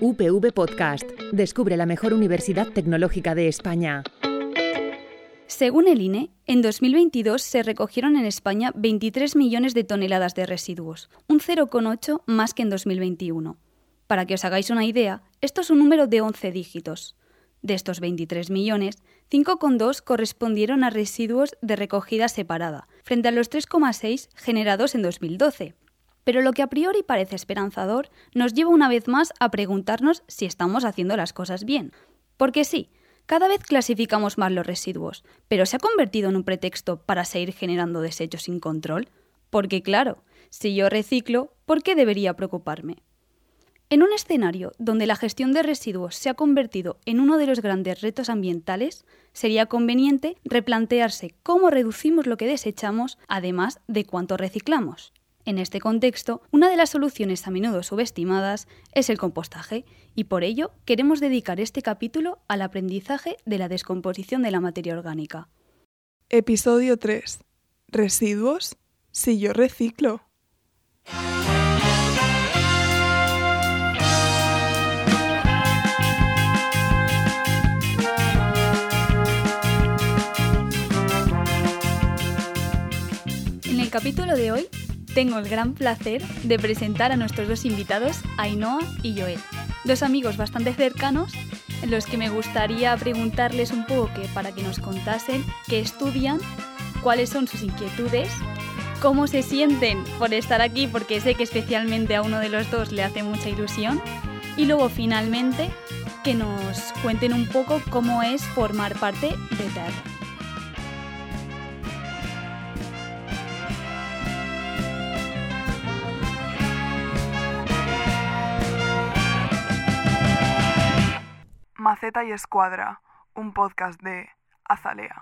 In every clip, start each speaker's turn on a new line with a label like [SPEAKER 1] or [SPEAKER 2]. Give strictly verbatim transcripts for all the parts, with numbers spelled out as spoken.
[SPEAKER 1] U P V Podcast. Descubre la mejor universidad tecnológica de España.
[SPEAKER 2] Según el I N E, en dos mil veintidós se recogieron en España veintitrés millones de toneladas de residuos, un cero coma ocho más que en dos mil veintiuno. Para que os hagáis una idea, esto es un número de once dígitos. De estos veintitrés millones, cinco coma dos correspondieron a residuos de recogida separada, frente a los tres coma seis generados en dos mil doce. Pero lo que a priori parece esperanzador nos lleva una vez más a preguntarnos si estamos haciendo las cosas bien. Porque sí, cada vez clasificamos más los residuos, pero ¿se ha convertido en un pretexto para seguir generando desechos sin control? Porque claro, si yo reciclo, ¿por qué debería preocuparme? En un escenario donde la gestión de residuos se ha convertido en uno de los grandes retos ambientales, sería conveniente replantearse cómo reducimos lo que desechamos, además de cuánto reciclamos. En este contexto, una de las soluciones a menudo subestimadas es el compostaje, y por ello queremos dedicar este capítulo al aprendizaje de la descomposición de la materia orgánica.
[SPEAKER 3] Episodio tres. ¿Residuos? Si yo reciclo.
[SPEAKER 2] En el capítulo de hoy tengo el gran placer de presentar a nuestros dos invitados, Ainhoa y Joel, dos amigos bastante cercanos en los que me gustaría preguntarles un poco que, para que nos contasen qué estudian, cuáles son sus inquietudes, cómo se sienten por estar aquí, porque sé que especialmente a uno de los dos le hace mucha ilusión, y luego finalmente que nos cuenten un poco cómo es formar parte de Terra.
[SPEAKER 3] Maceta y Escuadra, un podcast de Azalea.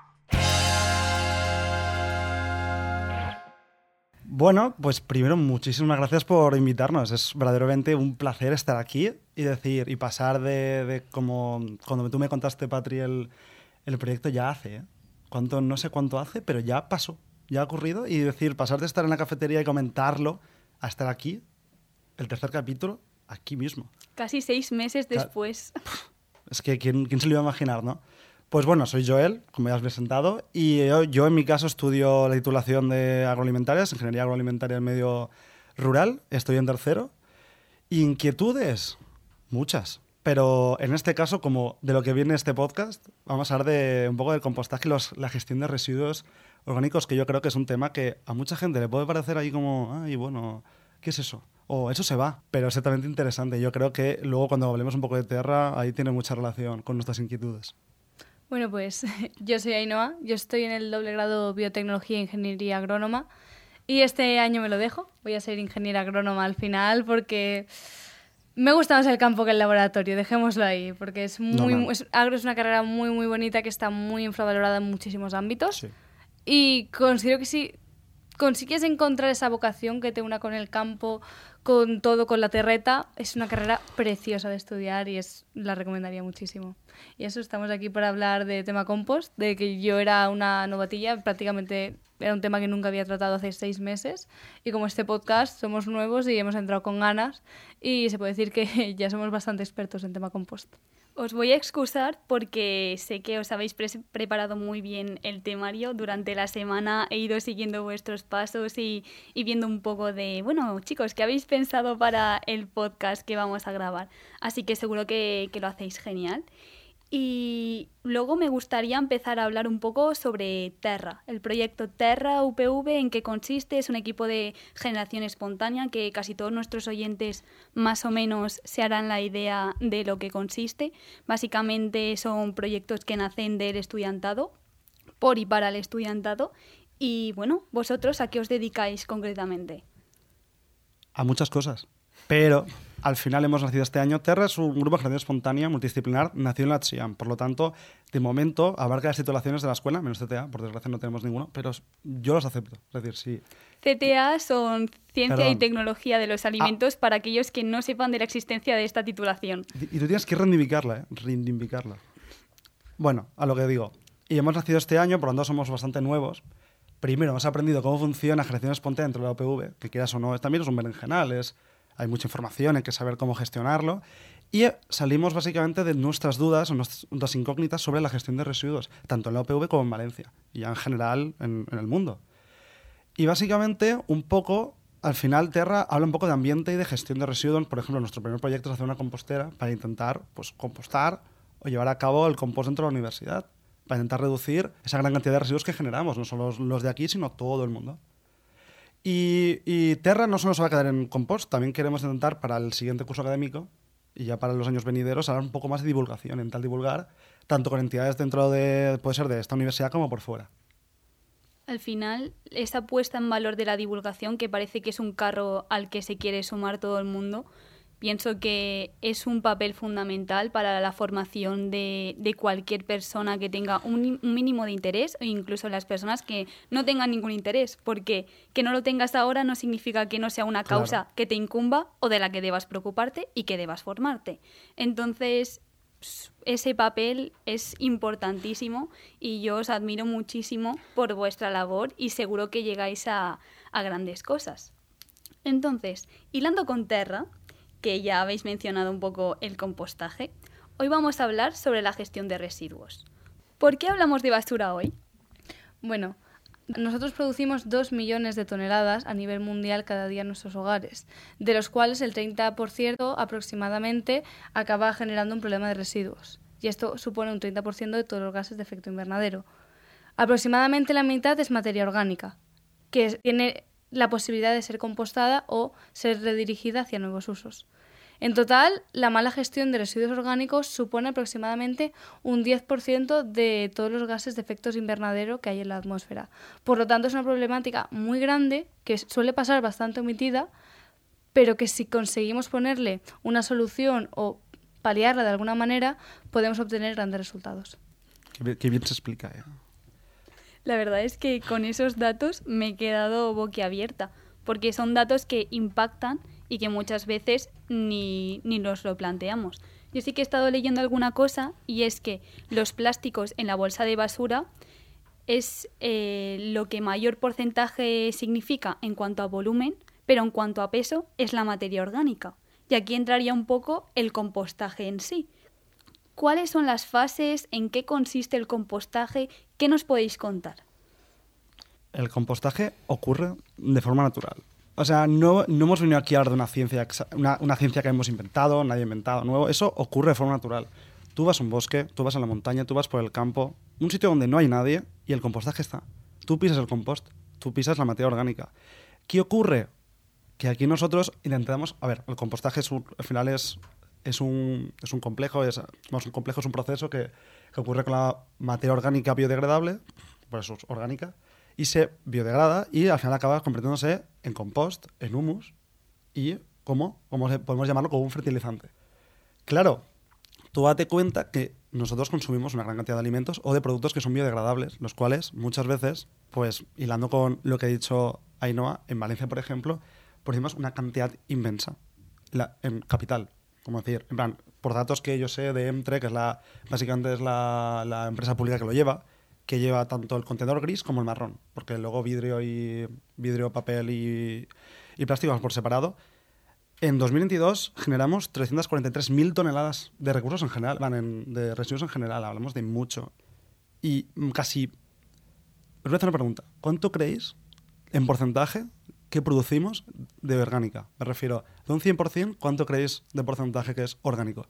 [SPEAKER 4] Bueno, pues primero muchísimas gracias por invitarnos. Es verdaderamente un placer estar aquí y decir y pasar de, de como cuando tú me contaste, Patri, el, el proyecto ya hace, ¿eh? Cuánto, no sé cuánto hace, pero ya pasó, ya ha ocurrido, y decir, pasar de estar en la cafetería y comentarlo a estar aquí, el tercer capítulo, aquí mismo.
[SPEAKER 2] Casi seis meses después.
[SPEAKER 4] Es que ¿quién, quién se lo iba a imaginar, ¿no? Pues bueno, soy Joel, como ya has presentado, y yo, yo en mi caso estudio la titulación de agroalimentarias, Ingeniería Agroalimentaria en Medio Rural, estoy en tercero. Inquietudes, muchas, pero en este caso, como de lo que viene este podcast, vamos a hablar de un poco del compostaje y los, la gestión de residuos orgánicos, que yo creo que es un tema que a mucha gente le puede parecer ahí como, ay, bueno, ¿qué es eso? O eso se va, pero es exactamente interesante. Yo creo que luego cuando hablemos un poco de Terra, ahí tiene mucha relación con nuestras inquietudes.
[SPEAKER 5] Bueno, pues yo soy Ainhoa, yo estoy en el doble grado Biotecnología e Ingeniería Agrónoma y este año me lo dejo, voy a ser ingeniera agrónoma al final porque me gusta más el campo que el laboratorio, dejémoslo ahí, porque es muy, no, no. Es, agro es una carrera muy muy bonita que está muy infravalorada en muchísimos ámbitos, sí. Y considero que si consigues encontrar esa vocación que te una con el campo, con todo, con la terreta, es una carrera preciosa de estudiar y es, la recomendaría muchísimo. Y eso, estamos aquí para hablar de tema compost, de que yo era una novatilla, prácticamente era un tema que nunca había tratado hace seis meses, y como este podcast somos nuevos y hemos entrado con ganas, y se puede decir que ya somos bastante expertos en tema compost.
[SPEAKER 2] Os voy a excusar porque sé que os habéis pre- preparado muy bien el temario. Durante la semana he ido siguiendo vuestros pasos y, y viendo un poco de, bueno, chicos, ¿qué habéis pensado para el podcast que vamos a grabar? Así que seguro que, que lo hacéis genial. Y luego me gustaría empezar a hablar un poco sobre Terra, el proyecto Terra U P V, en qué consiste. Es un equipo de generación espontánea que casi todos nuestros oyentes más o menos se harán la idea de lo que consiste. Básicamente son proyectos que nacen del estudiantado, por y para el estudiantado. Y bueno, ¿vosotros a qué os dedicáis concretamente?
[SPEAKER 4] A muchas cosas, pero al final hemos nacido este año. Terra es un grupo de generación espontánea multidisciplinar, nació en la Chiam. Por lo tanto, de momento, abarca las titulaciones de la escuela, menos C T A, por desgracia no tenemos ninguno, pero yo los acepto. Es decir, sí.
[SPEAKER 2] C T A son Ciencia Perdón. y Tecnología de los Alimentos, ah. para aquellos que no sepan de la existencia de esta titulación.
[SPEAKER 4] Y tú tienes que reivindicarla, ¿eh? Reivindicarla. Bueno, a lo que digo. Y hemos nacido este año, por lo tanto somos bastante nuevos. Primero, hemos aprendido cómo funciona la generación espontánea dentro de la U P V, que quieras o no, también es un berenjenal, es... hay mucha información, hay que saber cómo gestionarlo. Y salimos básicamente de nuestras dudas o nuestras incógnitas sobre la gestión de residuos, tanto en la U P V como en Valencia, y ya en general en, en el mundo. Y básicamente, un poco, al final, Terra habla un poco de ambiente y de gestión de residuos. Por ejemplo, nuestro primer proyecto es hacer una compostera para intentar pues, compostar o llevar a cabo el compost dentro de la universidad, para intentar reducir esa gran cantidad de residuos que generamos, no solo los de aquí, sino todo el mundo. Y, y Terra no solo se va a quedar en compost, también queremos intentar para el siguiente curso académico y ya para los años venideros hablar un poco más de divulgación, intentar divulgar tanto con entidades dentro de, puede ser de esta universidad como por fuera.
[SPEAKER 2] Al final, esa puesta en valor de la divulgación, que parece que es un carro al que se quiere sumar todo el mundo, pienso que es un papel fundamental para la formación de, de cualquier persona que tenga un, un mínimo de interés, o incluso las personas que no tengan ningún interés, porque que no lo tengas ahora no significa que no sea una causa
[SPEAKER 4] Claro.
[SPEAKER 2] que te incumba o de la que debas preocuparte y que debas formarte. Entonces, ese papel es importantísimo y yo os admiro muchísimo por vuestra labor y seguro que llegáis a, a grandes cosas. Entonces, hilando con Terra, que ya habéis mencionado un poco el compostaje, hoy vamos a hablar sobre la gestión de residuos. ¿Por qué hablamos de basura hoy?
[SPEAKER 5] Bueno, nosotros producimos dos millones de toneladas a nivel mundial cada día en nuestros hogares, de los cuales el treinta por ciento aproximadamente acaba generando un problema de residuos. Y esto supone un treinta por ciento de todos los gases de efecto invernadero. Aproximadamente la mitad es materia orgánica, que tiene la posibilidad de ser compostada o ser redirigida hacia nuevos usos. En total, la mala gestión de residuos orgánicos supone aproximadamente un diez por ciento de todos los gases de efectos invernadero que hay en la atmósfera. Por lo tanto, es una problemática muy grande que suele pasar bastante omitida, pero que si conseguimos ponerle una solución o paliarla de alguna manera, podemos obtener grandes resultados.
[SPEAKER 4] Qué bien, qué bien se explica, ¿eh?
[SPEAKER 2] La verdad es que con esos datos me he quedado boquiabierta, porque son datos que impactan y que muchas veces ni, ni nos lo planteamos. Yo sí que he estado leyendo alguna cosa y es que los plásticos en la bolsa de basura es eh, lo que mayor porcentaje significa en cuanto a volumen, pero en cuanto a peso es la materia orgánica. Y aquí entraría un poco el compostaje en sí. ¿Cuáles son las fases? ¿En qué consiste el compostaje? ¿Qué nos podéis contar?
[SPEAKER 4] El compostaje ocurre de forma natural. O sea, no, no hemos venido aquí a hablar de una ciencia, una, una ciencia que hemos inventado, nadie ha inventado nuevo. Eso ocurre de forma natural. Tú vas a un bosque, tú vas a la montaña, tú vas por el campo, un sitio donde no hay nadie y el compostaje está. Tú pisas el compost, tú pisas la materia orgánica. ¿Qué ocurre? Que aquí nosotros intentamos... A ver, el compostaje es un, al final es... Es un, es un complejo, es, no, es un complejo, es un proceso que, que ocurre con la materia orgánica biodegradable, por eso es orgánica, y se biodegrada y al final acaba convirtiéndose en compost, en humus y como, como podemos llamarlo, como un fertilizante. Claro, tú date cuenta que nosotros consumimos una gran cantidad de alimentos o de productos que son biodegradables, los cuales muchas veces, pues hilando con lo que ha dicho Ainhoa, en Valencia, por ejemplo, producimos una cantidad inmensa la, en capital. Como decir, en plan, por datos que yo sé de EMTRE, que es la, básicamente es la, la empresa pública que lo lleva, que lleva tanto el contenedor gris como el marrón, porque luego vidrio y vidrio, papel y, y plástico vamos por separado. En dos mil veintidós generamos trescientas cuarenta y tres mil toneladas de recursos en general, van en, de residuos en general, hablamos de mucho. Y casi... Os voy a hacer una pregunta. ¿Cuánto creéis, en porcentaje, que producimos de orgánica? Me refiero, de un cien por ciento, ¿cuánto creéis de porcentaje que es orgánico?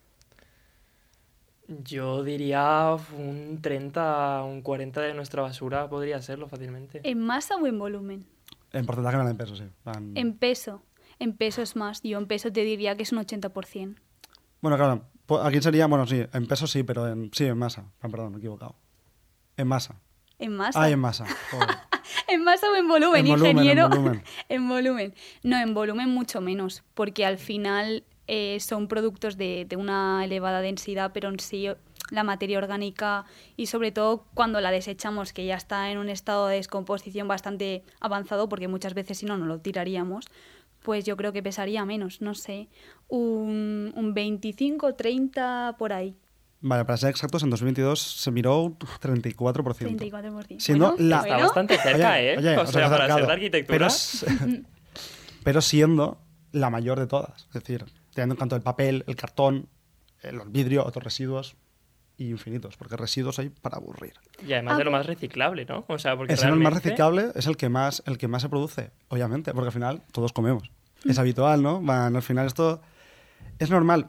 [SPEAKER 6] Yo diría un treinta, un cuarenta de nuestra basura podría serlo fácilmente.
[SPEAKER 2] ¿En masa o en volumen?
[SPEAKER 4] En porcentaje van en peso, sí. Van...
[SPEAKER 2] En peso. En peso es más. Yo en peso te diría que es un ochenta por ciento.
[SPEAKER 4] Bueno, claro, aquí sería, bueno, sí, en peso sí, pero en, sí, en masa. Ah, perdón, me he equivocado. En masa.
[SPEAKER 2] ¿En masa?
[SPEAKER 4] Ah, en masa. Joder.
[SPEAKER 2] ¿En masa o en volumen,
[SPEAKER 4] En volumen,
[SPEAKER 2] ingeniero?
[SPEAKER 4] en volumen.
[SPEAKER 2] En volumen. No, en volumen mucho menos, porque al final eh, son productos de, de una elevada densidad, pero en sí la materia orgánica y sobre todo cuando la desechamos, que ya está en un estado de descomposición bastante avanzado, porque muchas veces si no, no lo tiraríamos, pues yo creo que pesaría menos, no sé, un, un veinticinco, treinta por ahí.
[SPEAKER 4] Vale, para ser exactos, en dos mil veintidós se miró un treinta y cuatro por ciento.
[SPEAKER 2] treinta y cuatro por ciento.
[SPEAKER 4] Siendo
[SPEAKER 2] Bueno,
[SPEAKER 4] la...
[SPEAKER 6] Está
[SPEAKER 2] bueno.
[SPEAKER 6] bastante cerca,
[SPEAKER 4] Oye,
[SPEAKER 6] ¿eh?
[SPEAKER 4] oye,
[SPEAKER 6] o
[SPEAKER 4] os
[SPEAKER 6] sea,
[SPEAKER 4] habéis
[SPEAKER 6] para
[SPEAKER 4] acercado.
[SPEAKER 6] ser de arquitectura...
[SPEAKER 4] Pero, s- pero siendo la mayor de todas. Es decir, teniendo en cuenta el papel, el cartón, el vidrio, otros residuos y infinitos, porque residuos hay para aburrir.
[SPEAKER 6] Y además
[SPEAKER 2] Ah,
[SPEAKER 6] de lo
[SPEAKER 2] pues-
[SPEAKER 6] más reciclable, ¿no? O sea, porque
[SPEAKER 4] Es el
[SPEAKER 6] realmente...
[SPEAKER 4] más reciclable, es el que más, el que más se produce, obviamente, porque al final todos comemos. Es habitual, ¿no? Van, al final esto es normal.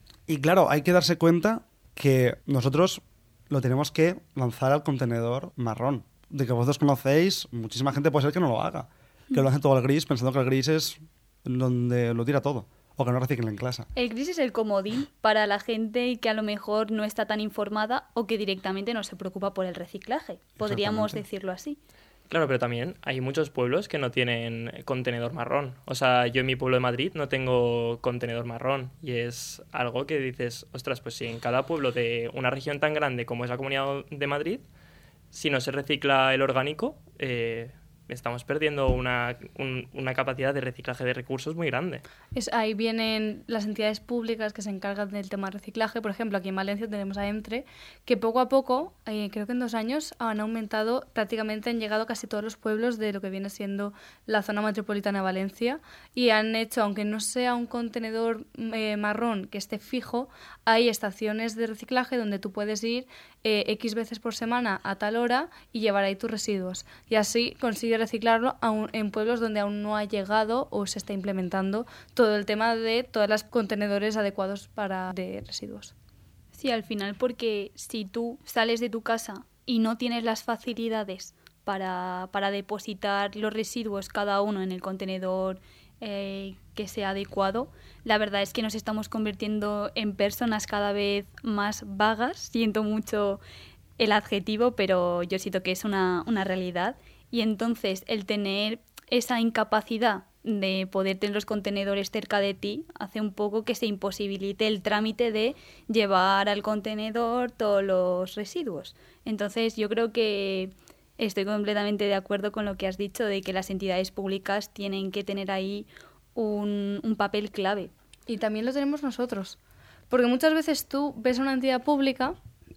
[SPEAKER 4] Y claro, hay que darse cuenta que nosotros lo tenemos que lanzar al contenedor marrón. De que vosotros conocéis, muchísima gente puede ser que no lo haga. Que lo hace todo al gris, pensando que el gris es donde lo tira todo. O que no reciclen en clase.
[SPEAKER 2] El gris es el comodín para la gente que a lo mejor no está tan informada o que directamente no se preocupa por el reciclaje. Podríamos
[SPEAKER 4] Exactamente.
[SPEAKER 2] decirlo así.
[SPEAKER 6] Claro, pero también hay muchos pueblos que no tienen contenedor marrón. O sea, yo en mi pueblo de Madrid no tengo contenedor marrón. Y es algo que dices, ostras, pues si en cada pueblo de una región tan grande como es la Comunidad de Madrid, si no se recicla el orgánico, eh, estamos perdiendo una, un- una capacidad de reciclaje de recursos muy grande.
[SPEAKER 5] Es, ahí vienen las entidades públicas que se encargan del tema de reciclaje. Por ejemplo, aquí en Valencia tenemos a ENTRE, que poco a poco, eh, creo que en dos años, han aumentado, prácticamente han llegado a casi todos los pueblos de lo que viene siendo la zona metropolitana de Valencia y han hecho, aunque no sea un contenedor eh, marrón que esté fijo, hay estaciones de reciclaje donde tú puedes ir eh, X veces por semana a tal hora y llevar ahí tus residuos. Y así consigues reciclarlo aún en pueblos donde aún no ha llegado o se está implementando todo el tema de todos los contenedores adecuados para de residuos.
[SPEAKER 2] Sí, al final, porque si tú sales de tu casa y no tienes las facilidades para, para depositar los residuos cada uno en el contenedor eh, que sea adecuado, la verdad es que nos estamos convirtiendo en personas cada vez más vagas. Siento mucho el adjetivo, pero yo siento que es una, una realidad. Y entonces el tener esa incapacidad de poder tener los contenedores cerca de ti hace un poco que se imposibilite el trámite de llevar al contenedor todos los residuos. Entonces yo creo que estoy completamente de acuerdo con lo que has dicho de que las entidades públicas tienen que tener ahí un, un papel clave.
[SPEAKER 5] Y también lo tenemos nosotros. Porque muchas veces tú ves a una entidad pública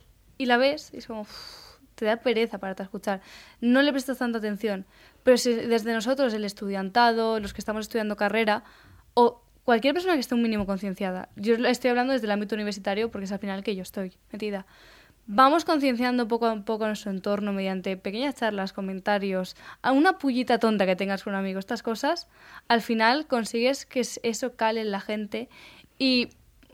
[SPEAKER 5] y la ves y es como... uff, te da pereza para te escuchar. No le prestas tanta atención. Pero si desde nosotros, el estudiantado, los que estamos estudiando carrera, o cualquier persona que esté un mínimo concienciada, yo estoy hablando desde el ámbito universitario porque es al final que yo estoy metida, vamos concienciando poco a poco a nuestro entorno mediante pequeñas charlas, comentarios, a una pullita tonta que tengas con un amigo, estas cosas, al final consigues que eso cale en la gente y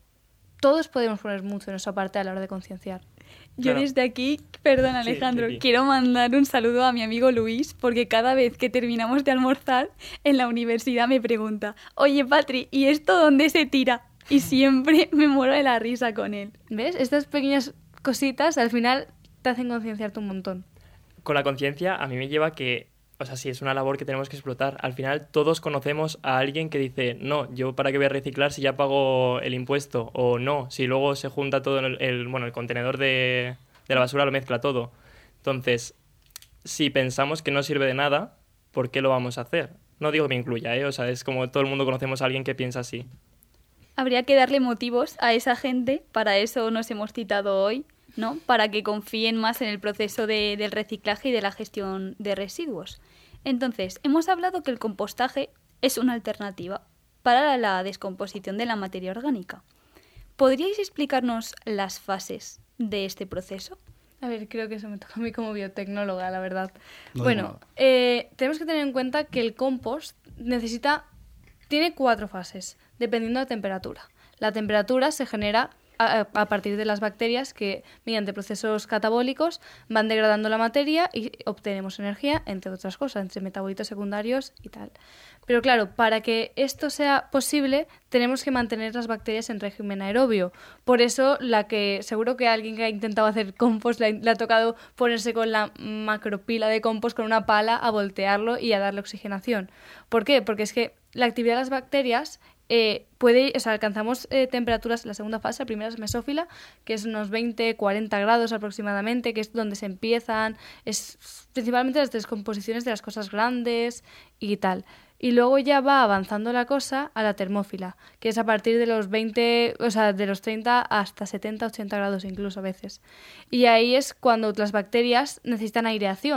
[SPEAKER 5] todos podemos poner mucho de nuestra parte a la hora de concienciar.
[SPEAKER 2] Yo
[SPEAKER 6] Claro.
[SPEAKER 2] desde aquí, perdón
[SPEAKER 6] Sí,
[SPEAKER 2] Alejandro,
[SPEAKER 6] Kiki.
[SPEAKER 2] quiero mandar un saludo a mi amigo Luis, porque cada vez que terminamos de almorzar en la universidad me pregunta, oye Patri, ¿y esto dónde se tira? Y siempre me muero de la risa con él.
[SPEAKER 5] ¿Ves? Estas pequeñas cositas al final te hacen concienciarte un montón.
[SPEAKER 6] Con la conciencia a mí me lleva que, o sea, sí, es una labor que tenemos que explotar. Al final todos conocemos a alguien que dice, no, yo para qué voy a reciclar si ya pago el impuesto, o no, si luego se junta todo en el, el- bueno, el contenedor de, de la basura lo mezcla todo. Entonces, si pensamos que no sirve de nada, ¿por qué lo vamos a hacer? No digo que me incluya, ¿eh? O sea, es como todo el mundo conocemos a alguien que piensa así.
[SPEAKER 2] Habría que darle motivos a esa gente, para eso nos hemos citado hoy, ¿no? Para que confíen más en el proceso de- del reciclaje y de la gestión de residuos. Entonces, hemos hablado que el compostaje es una alternativa para la descomposición de la materia orgánica. ¿Podríais explicarnos las fases de este proceso?
[SPEAKER 5] A ver, creo que eso me toca a mí como biotecnóloga, la verdad.
[SPEAKER 4] No digo
[SPEAKER 5] bueno,
[SPEAKER 4] nada.
[SPEAKER 5] eh, tenemos que tener en cuenta que el compost necesita, tiene cuatro fases, dependiendo de la temperatura. La temperatura se genera a, a partir de las bacterias que, mediante procesos catabólicos, van degradando la materia y obtenemos energía, entre otras cosas, entre metabolitos secundarios y tal. Pero claro, para que esto sea posible, tenemos que mantener las bacterias en régimen aerobio. Por eso, la que seguro que alguien que ha intentado hacer compost le ha, le ha tocado ponerse con la macropila de compost con una pala a voltearlo y a darle oxigenación. ¿Por qué? Porque es que la actividad de las bacterias eh, puede, o sea, alcanzamos eh, temperaturas en la segunda fase, la primera es mesófila, que es unos veinte a cuarenta grados aproximadamente, que es donde se empiezan, es principalmente las descomposiciones de las cosas grandes y tal. Y luego ya va avanzando la cosa a la termófila, que es a partir de los veinte, o sea, de los treinta hasta setenta, ochenta grados incluso a veces. Y ahí es cuando las bacterias necesitan aireación,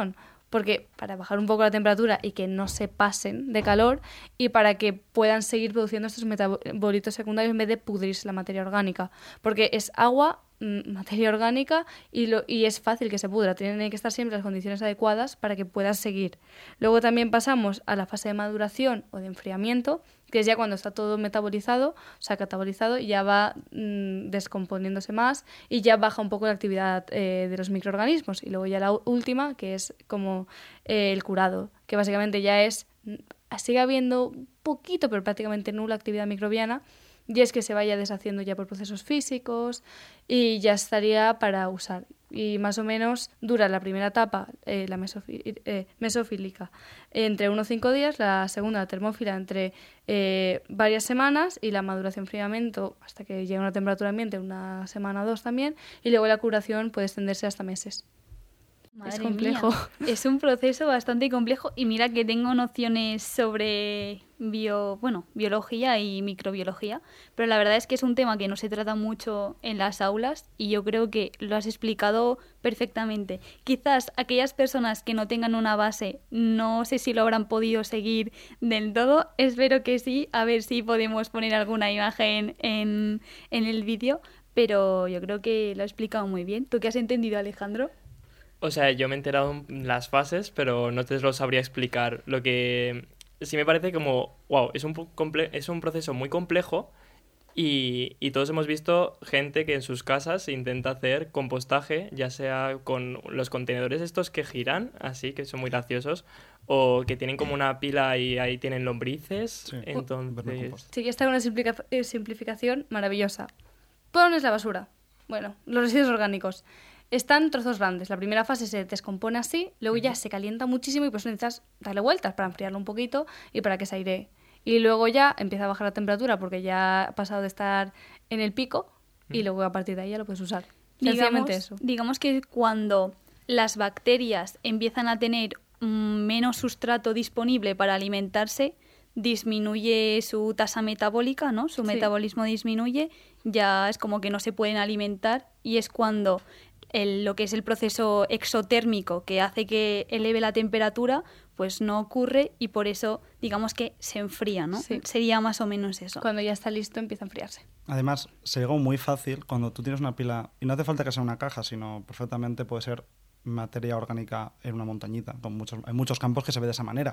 [SPEAKER 5] porque para bajar un poco la temperatura y que no se pasen de calor y para que puedan seguir produciendo estos metabolitos secundarios en vez de pudrirse la materia orgánica, porque es agua, materia orgánica y, lo, y es fácil que se pudra. Tienen que estar siempre las condiciones adecuadas para que puedas seguir. Luego también pasamos a la fase de maduración o de enfriamiento, que es ya cuando está todo metabolizado, o sea, catabolizado, y ya va mmm, descomponiéndose más y ya baja un poco la actividad eh, de los microorganismos. Y luego ya la última, que es como eh, el curado, que básicamente ya es, sigue habiendo un poquito, pero prácticamente nula actividad microbiana, y es que se vaya deshaciendo ya por procesos físicos y ya estaría para usar. Y más o menos dura la primera etapa, eh, la mesofí- eh, mesofílica, entre uno a cinco días, la segunda, la termófila, entre eh, varias semanas, y la maduración enfriamiento hasta que llegue a una temperatura ambiente, una semana o dos también, y luego la curación puede extenderse hasta meses.
[SPEAKER 2] Madre
[SPEAKER 5] es complejo.
[SPEAKER 2] Mía. Es un proceso bastante complejo y mira que tengo nociones sobre bio, bueno, biología y microbiología, pero la verdad es que es un tema que no se trata mucho en las aulas y yo creo que lo has explicado perfectamente. Quizás aquellas personas que no tengan una base, no sé si lo habrán podido seguir del todo, espero que sí, a ver si podemos poner alguna imagen en, en el vídeo, pero yo creo que lo has explicado muy bien. ¿Tú qué has entendido, Alejandro?
[SPEAKER 6] O sea, yo me he enterado en las fases, pero no te lo sabría explicar. Lo que sí me parece como, wow, es un, comple- es un proceso muy complejo y, y todos hemos visto gente que en sus casas intenta hacer compostaje, ya sea con los contenedores estos que giran, así, que son muy graciosos, o que tienen como una pila y ahí tienen lombrices.
[SPEAKER 4] Sí.
[SPEAKER 6] Entonces...
[SPEAKER 5] Sí, que está una simplica- eh, simplificación maravillosa. Pones la basura, bueno, los residuos orgánicos. Están trozos grandes. La primera fase se descompone así, luego ya se calienta muchísimo y pues necesitas darle vueltas para enfriarlo un poquito y para que se airee. Y luego ya empieza a bajar la temperatura porque ya ha pasado de estar en el pico y luego a partir de ahí ya lo puedes usar. Sencillamente
[SPEAKER 2] Digamos,
[SPEAKER 5] eso.
[SPEAKER 2] digamos que cuando las bacterias empiezan a tener mm, menos sustrato disponible para alimentarse, disminuye su tasa metabólica, ¿no? Su
[SPEAKER 5] Sí.
[SPEAKER 2] metabolismo disminuye, ya es como que no se pueden alimentar y es cuando el, lo que es el proceso exotérmico que hace que eleve la temperatura, pues no ocurre y por eso digamos que se enfría, ¿no?
[SPEAKER 5] Sí.
[SPEAKER 2] Sería más o menos eso.
[SPEAKER 5] Cuando ya está listo empieza a enfriarse.
[SPEAKER 4] Además, se llega muy fácil cuando tú tienes una pila, y no hace falta que sea una caja, sino perfectamente puede ser materia orgánica en una montañita. Con muchos, hay muchos campos que se ve de esa manera.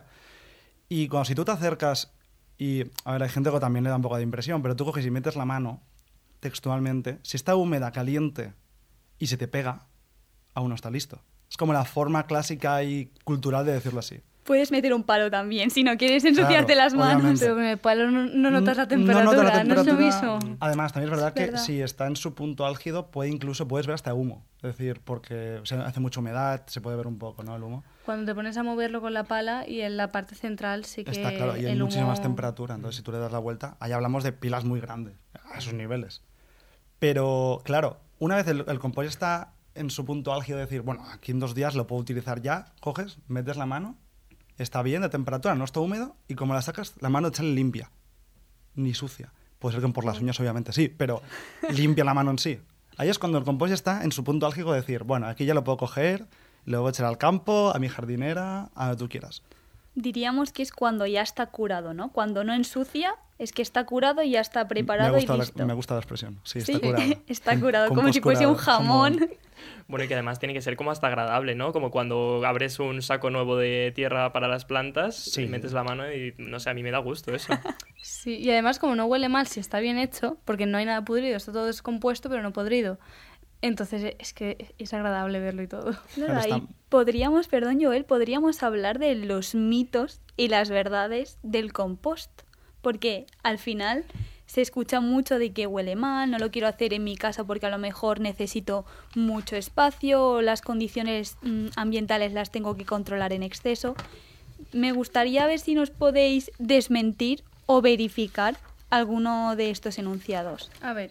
[SPEAKER 4] Y cuando si tú te acercas, y a ver, hay gente que también le da un poco de impresión, pero tú coges y metes la mano textualmente, si está húmeda, caliente y se te pega, aún no está listo. Es como la forma clásica y cultural de decirlo así.
[SPEAKER 2] Puedes meter un palo también, si no quieres ensuciarte
[SPEAKER 4] Claro,
[SPEAKER 2] las manos.
[SPEAKER 4] obviamente.
[SPEAKER 5] Pero con el palo no, no notas la
[SPEAKER 4] No
[SPEAKER 5] temperatura, no,
[SPEAKER 4] notas la
[SPEAKER 5] es lo
[SPEAKER 4] temperatura.
[SPEAKER 5] mismo.
[SPEAKER 4] Además, también es verdad
[SPEAKER 2] Es
[SPEAKER 4] que
[SPEAKER 2] verdad.
[SPEAKER 4] si está en su punto álgido, puede incluso puedes ver hasta humo. Es decir, porque o sea, hace mucha humedad, se puede ver un poco, ¿no? El humo.
[SPEAKER 5] Cuando te pones a moverlo con la pala y en la parte central sí que
[SPEAKER 4] Está claro, y hay
[SPEAKER 5] el
[SPEAKER 4] muchísima
[SPEAKER 5] humo...
[SPEAKER 4] más temperatura. Entonces, si tú le das la vuelta, ahí hablamos de pilas muy grandes, a esos niveles. Pero, claro, una vez el, el compost está en su punto álgido, de decir, bueno, aquí en dos días lo puedo utilizar ya, coges, metes la mano, está bien de temperatura, no está húmedo, y como la sacas, la mano te sale limpia, ni sucia. Puede ser que por las uñas, obviamente, sí, pero limpia la mano en sí. Ahí es cuando el compost ya está en su punto álgido de decir, bueno, aquí ya lo puedo coger, lo voy a echar al campo, a mi jardinera, a donde tú quieras.
[SPEAKER 2] Diríamos que es cuando ya está curado, ¿no? Cuando no ensucia, es que está curado y ya está preparado
[SPEAKER 4] me
[SPEAKER 2] y
[SPEAKER 4] gusta
[SPEAKER 2] listo.
[SPEAKER 4] La, me gusta la expresión, sí,
[SPEAKER 2] Sí,
[SPEAKER 4] está curado.
[SPEAKER 2] está curado, como
[SPEAKER 4] Compost
[SPEAKER 2] si fuese un
[SPEAKER 4] curado,
[SPEAKER 2] jamón.
[SPEAKER 4] jamón.
[SPEAKER 6] Bueno, y que además tiene que ser como hasta agradable, ¿no? Como cuando abres un saco nuevo de tierra para las plantas
[SPEAKER 4] Sí.
[SPEAKER 6] y metes la mano y, no sé, a mí me da gusto eso.
[SPEAKER 5] Sí, y además como no huele mal si está bien hecho, porque no hay nada podrido, está todo descompuesto pero no podrido. Entonces es que es agradable verlo y todo.
[SPEAKER 2] Claro,
[SPEAKER 4] Claro,
[SPEAKER 2] ahí
[SPEAKER 4] está-
[SPEAKER 2] podríamos, perdón Joel, podríamos hablar de los mitos y las verdades del compost. Porque al final se escucha mucho de que huele mal, no lo quiero hacer en mi casa porque a lo mejor necesito mucho espacio, o las condiciones mm, ambientales las tengo que controlar en exceso. Me gustaría ver si nos podéis desmentir o verificar alguno de estos enunciados.
[SPEAKER 5] A ver,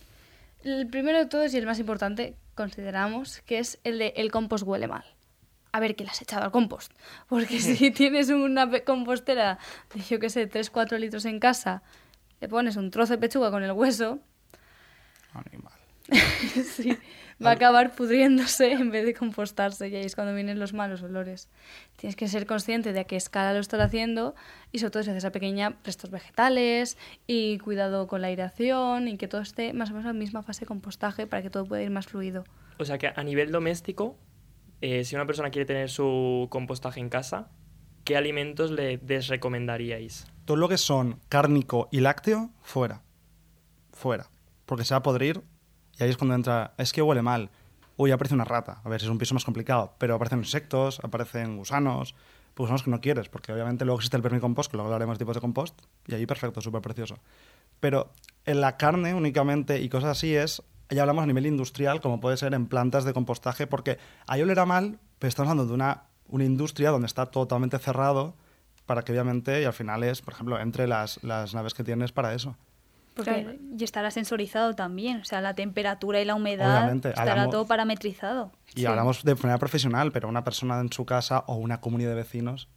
[SPEAKER 5] el primero de todos y el más importante consideramos que es el de el compost huele mal. A ver, ¿qué le has echado al compost? Porque si tienes una pe- compostera de, yo qué sé, tres cuatro litros en casa, le pones un trozo de pechuga con el hueso,
[SPEAKER 4] Animal.
[SPEAKER 5] Sí, va a acabar pudriéndose en vez de compostarse y ahí es cuando vienen los malos olores. Tienes que ser consciente de a qué escala lo estás haciendo y sobre todo si haces a pequeña restos vegetales y cuidado con la aireación y que todo esté más o menos en la misma fase de compostaje para que todo pueda ir más fluido.
[SPEAKER 6] O sea que a nivel doméstico, eh, si una persona quiere tener su compostaje en casa, ¿qué alimentos le desrecomendaríais?
[SPEAKER 4] Todo lo que son cárnico y lácteo, fuera. Fuera. Porque se va a podrir y ahí es cuando entra, es que huele mal. Uy, aparece una rata. A ver, si es un piso más complicado, pero aparecen insectos, aparecen gusanos, pues gusanos que no quieres, porque obviamente luego existe el vermicompost, que luego hablaremos de tipos de compost, y ahí perfecto, súper precioso. Pero en la carne únicamente y cosas así es, ya hablamos a nivel industrial, como puede ser en plantas de compostaje, porque ahí olerá mal, pero estamos hablando de una, una industria donde está totalmente cerrado para que obviamente, y al final es, por ejemplo, entre las, las naves que tienes para eso.
[SPEAKER 2] Porque, claro, y estará sensorizado también, o sea, la temperatura y la humedad
[SPEAKER 4] Obviamente,
[SPEAKER 2] estará
[SPEAKER 4] hablamos,
[SPEAKER 2] todo parametrizado.
[SPEAKER 4] Y
[SPEAKER 2] sí.
[SPEAKER 4] hablamos de manera profesional, pero una persona en su casa o una comunidad de vecinos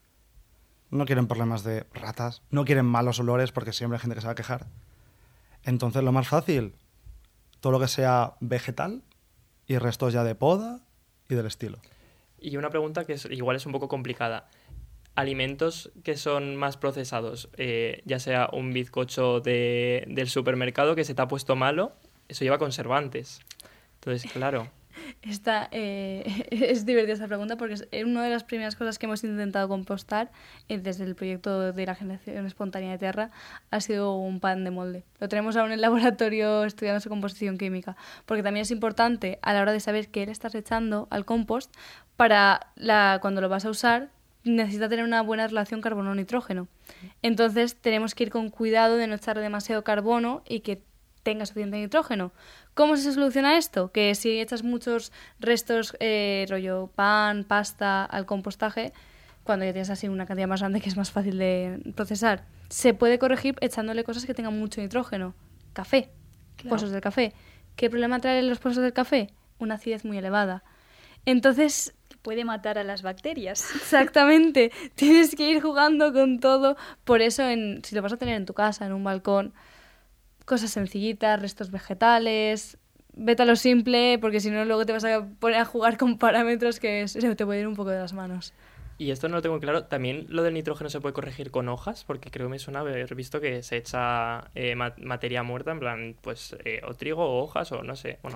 [SPEAKER 4] no quieren problemas de ratas, no quieren malos olores porque siempre hay gente que se va a quejar. Entonces lo más fácil, todo lo que sea vegetal y restos ya de poda y del estilo.
[SPEAKER 6] Y una pregunta que es, igual es un poco complicada. Alimentos que son más procesados, eh, ya sea un bizcocho de, del supermercado que se te ha puesto malo, eso lleva conservantes. Entonces, claro.
[SPEAKER 5] Esta, eh, es divertida esta pregunta porque es una de las primeras cosas que hemos intentado compostar eh, desde el proyecto de la generación espontánea de tierra ha sido un pan de molde. Lo tenemos ahora en el laboratorio estudiando su composición química, porque también es importante a la hora de saber qué le estás echando al compost para la, cuando lo vas a usar necesita tener una buena relación carbono-nitrógeno. Entonces tenemos que ir con cuidado de no echar demasiado carbono y que tenga suficiente nitrógeno. ¿Cómo se soluciona esto? Que si echas muchos restos, eh, rollo pan, pasta, al compostaje, cuando ya tienes así una cantidad más grande que es más fácil de procesar, se puede corregir echándole cosas que tengan mucho nitrógeno. Café, claro. Pozos del café. ¿Qué problema traen los pozos del café? Una acidez muy elevada. Entonces
[SPEAKER 2] puede matar a las bacterias.
[SPEAKER 5] Exactamente. Tienes que ir jugando con todo. Por eso, en, si lo vas a tener en tu casa, en un balcón, cosas sencillitas, restos vegetales, vete a lo simple, porque si no luego te vas a poner a jugar con parámetros que se te puede ir un poco de las manos.
[SPEAKER 6] Y esto no lo tengo claro. ¿También lo del nitrógeno se puede corregir con hojas? Porque creo que me suena haber visto que se echa eh, ma- materia muerta, en plan, pues, eh, o trigo o hojas o no sé, bueno...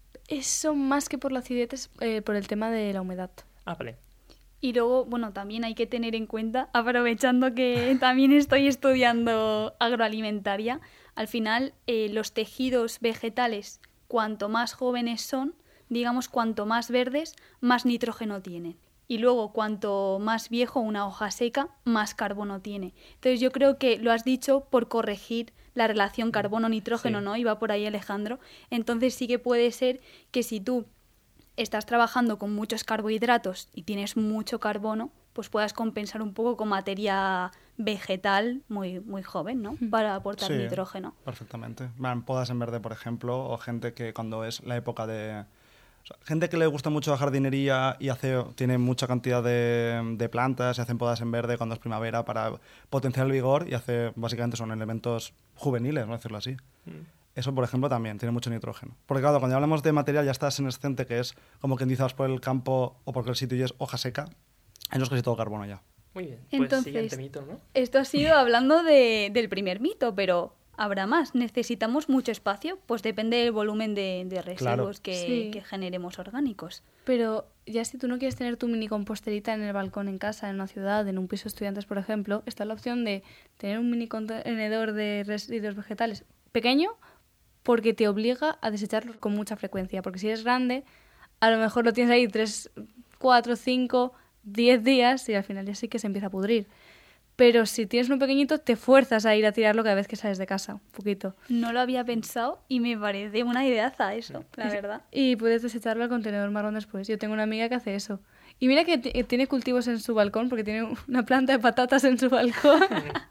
[SPEAKER 5] Eso más que por la acidez es eh, por el tema de la humedad.
[SPEAKER 6] Ah, vale.
[SPEAKER 2] Y luego, bueno, también hay que tener en cuenta, aprovechando que también estoy estudiando agroalimentaria, al final eh, los tejidos vegetales, cuanto más jóvenes son, digamos, cuanto más verdes, más nitrógeno tienen. Y luego, cuanto más viejo una hoja seca, más carbono tiene. Entonces yo creo que lo has dicho por corregir la relación carbono-nitrógeno, sí. ¿No? Y va por ahí Alejandro. Entonces sí que puede ser que si tú estás trabajando con muchos carbohidratos y tienes mucho carbono, pues puedas compensar un poco con materia vegetal muy, muy joven, ¿no? Para aportar
[SPEAKER 4] sí,
[SPEAKER 2] nitrógeno.
[SPEAKER 4] Perfectamente. Van podas en verde, por ejemplo, o gente que cuando es la época de... O sea, gente que le gusta mucho la jardinería y hace, tiene mucha cantidad de, de plantas y hacen podas en verde cuando es primavera para potenciar el vigor y hace, básicamente son elementos juveniles, ¿no? Decirlo así. Mm. Eso, por ejemplo, también tiene mucho nitrógeno. Porque claro, cuando hablamos de material ya está senescente, que es como quien dice vas por el campo o porque el sitio ya es hoja seca, eso es casi todo carbono ya.
[SPEAKER 6] Muy bien, pues
[SPEAKER 2] entonces,
[SPEAKER 6] siguiente mito, ¿no?
[SPEAKER 2] Esto ha sido hablando de, del primer mito, pero... Habrá más. ¿Necesitamos mucho espacio? Pues depende del volumen de, de residuos claro. que,
[SPEAKER 5] sí.
[SPEAKER 2] que generemos orgánicos.
[SPEAKER 5] Pero ya si tú no quieres tener tu mini composterita en el balcón en casa, en una ciudad, en un piso de estudiantes, por ejemplo, está la opción de tener un mini contenedor de residuos vegetales pequeño porque te obliga a desecharlos con mucha frecuencia. Porque si eres grande, a lo mejor lo tienes ahí tres, cuatro, cinco, diez días y al final ya sí que se empieza a pudrir. Pero si tienes uno pequeñito, te fuerzas a ir a tirarlo cada vez que sales de casa, un poquito.
[SPEAKER 2] No lo había pensado y me parece una ideaza eso, la verdad.
[SPEAKER 5] Y puedes desecharlo al contenedor marrón después. Yo tengo una amiga que hace eso. Y mira que t- tiene cultivos en su balcón, porque tiene una planta de patatas en su balcón.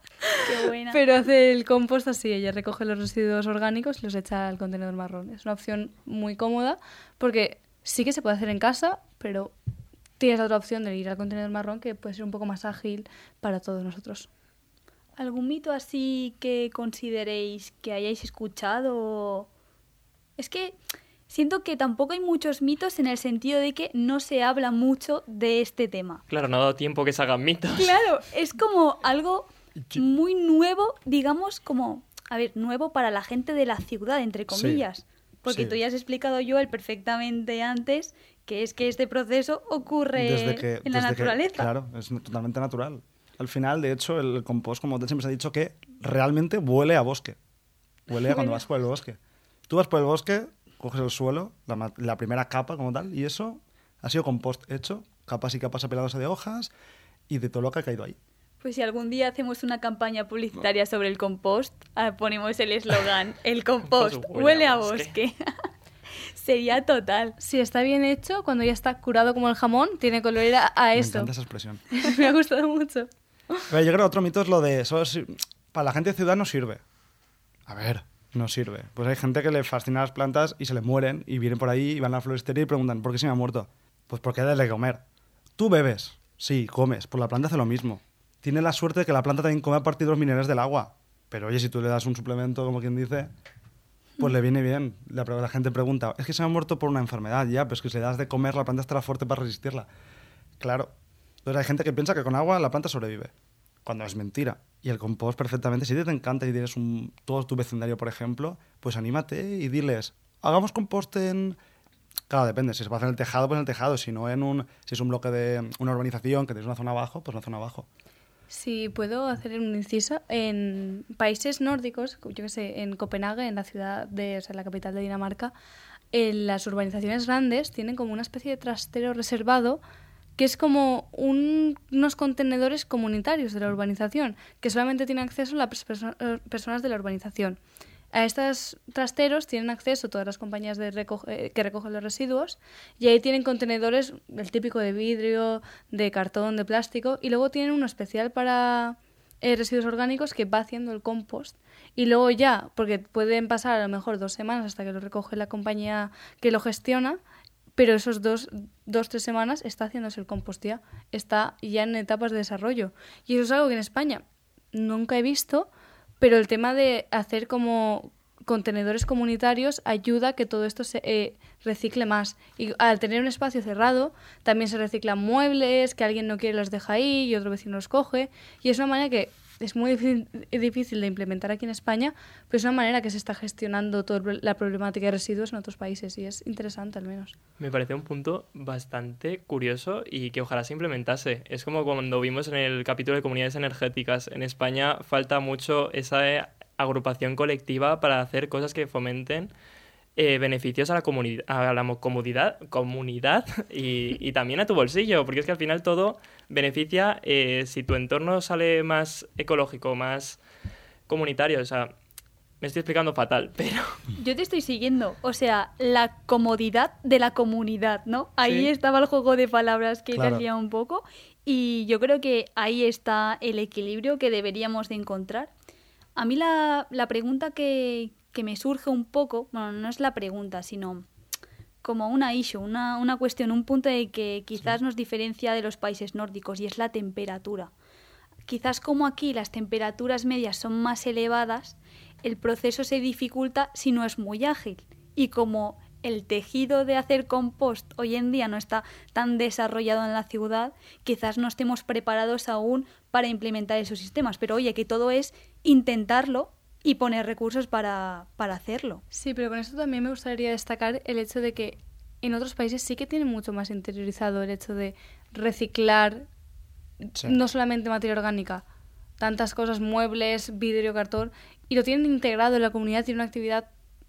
[SPEAKER 2] Qué buena.
[SPEAKER 5] Pero hace el compost así, ella recoge los residuos orgánicos y los echa al contenedor marrón. Es una opción muy cómoda, porque sí que se puede hacer en casa, pero... tienes la otra opción de ir al contenedor marrón que puede ser un poco más ágil para todos nosotros.
[SPEAKER 2] ¿Algún mito así que consideréis que hayáis escuchado? Es que siento que tampoco hay muchos mitos en el sentido de que no se habla mucho de este tema.
[SPEAKER 6] Claro, no ha dado tiempo que se hagan mitos.
[SPEAKER 2] Claro, es como algo muy nuevo, digamos, como, a ver, nuevo para la gente de la ciudad, entre comillas. Sí, porque sí. Tú ya has explicado, Joel, perfectamente antes que es que este proceso ocurre
[SPEAKER 4] desde que,
[SPEAKER 2] en la
[SPEAKER 4] desde
[SPEAKER 2] naturaleza.
[SPEAKER 4] Que, claro, es totalmente natural. Al final, de hecho, el compost, como siempre se ha dicho, que realmente huele a bosque. Huele a cuando vas por el bosque. Tú vas por el bosque, coges el suelo, la, la primera capa como tal, y eso ha sido compost hecho, capas y capas apiladas de hojas y de todo lo que ha caído ahí.
[SPEAKER 2] Pues si algún día hacemos una campaña publicitaria sobre el compost, ponemos el eslogan, el compost huele, huele a bosque. Sería total.
[SPEAKER 5] Si está bien hecho, cuando ya está curado como el jamón, tiene color a, a eso.
[SPEAKER 4] Me encanta esa expresión.
[SPEAKER 5] Me ha gustado mucho.
[SPEAKER 4] Pero yo creo que otro mito es lo de, solo si, para la gente de ciudad no sirve. A ver, no sirve. Pues hay gente que le fascinan las plantas y se le mueren y vienen por ahí y van a la floristería y preguntan, ¿por qué se me ha muerto? Pues porque hay de comer. Tú bebes, sí, comes, pues la planta hace lo mismo. Tiene la suerte de que la planta también come a partir de los minerales del agua. Pero oye, si tú le das un suplemento, como quien dice, pues le viene bien. La, la gente pregunta, es que se me ha muerto por una enfermedad. Ya, pero es que si le das de comer, la planta estará fuerte para resistirla. Claro. Entonces hay gente que piensa que con agua la planta sobrevive. Cuando es mentira. Y el compost perfectamente, si te encanta y tienes un, todo tu vecindario, por ejemplo, pues anímate y diles, hagamos compost en... Claro, depende, si se puede hacer en el tejado, pues en el tejado, si no en un... Si es un bloque de una urbanización que tienes una zona abajo, pues una zona abajo.
[SPEAKER 5] Si puedo hacer un inciso, en países nórdicos, yo que sé, en Copenhague, en la ciudad de, o sea, la capital de Dinamarca, en las urbanizaciones grandes tienen como una especie de trastero reservado que es como un, unos contenedores comunitarios de la urbanización, que solamente tienen acceso las perso- personas de la urbanización. A estos trasteros tienen acceso todas las compañías de recoge, que recogen los residuos y ahí tienen contenedores, el típico de vidrio, de cartón, de plástico, y luego tienen uno especial para eh, residuos orgánicos que va haciendo el compost. Y luego ya, porque pueden pasar a lo mejor dos semanas hasta que lo recoge la compañía que lo gestiona, pero esos dos, dos, tres semanas está haciéndose el compost ya, está ya en etapas de desarrollo. Y eso es algo que en España nunca he visto, pero el tema de hacer como contenedores comunitarios ayuda a que todo esto se eh, recicle más. Y al tener un espacio cerrado, también se reciclan muebles, que alguien no quiere los deja ahí y otro vecino los coge. Y es una manera que es muy difícil, difícil de implementar aquí en España, pero es una manera que se está gestionando toda la problemática de residuos en otros países y es interesante al menos.
[SPEAKER 6] Me parece un punto bastante curioso y que ojalá se implementase. Es como cuando vimos en el capítulo de comunidades energéticas. En España falta mucho esa agrupación colectiva para hacer cosas que fomenten eh, beneficios a la, comuni- a la comunidad, comunidad y, y también a tu bolsillo, porque es que al final todo beneficia eh, si tu entorno sale más ecológico, más comunitario. O sea, me estoy explicando fatal, pero...
[SPEAKER 2] Yo te estoy siguiendo. O sea, la comodidad de la comunidad, ¿no? Ahí
[SPEAKER 6] sí.
[SPEAKER 2] Estaba el juego de palabras que
[SPEAKER 4] Claro.
[SPEAKER 2] te hacía un poco. Y yo creo que ahí está el equilibrio que deberíamos de encontrar. A mí la, la pregunta que, que me surge un poco... Bueno, no es la pregunta, sino como una issue, una, una cuestión, un punto de que quizás sí. nos diferencia de los países nórdicos y es la temperatura. Quizás como aquí las temperaturas medias son más elevadas, el proceso se dificulta si no es muy ágil. Y como el tejido de hacer compost hoy en día no está tan desarrollado en la ciudad, quizás no estemos preparados aún para implementar esos sistemas. Pero oye, que todo es intentarlo y poner recursos para, para hacerlo.
[SPEAKER 5] Sí, pero con esto también me gustaría destacar el hecho de que en otros países sí que tienen mucho más interiorizado el hecho de reciclar sí. no solamente materia orgánica, tantas cosas, muebles, vidrio, cartón, y lo tienen integrado en la comunidad, tiene una actividad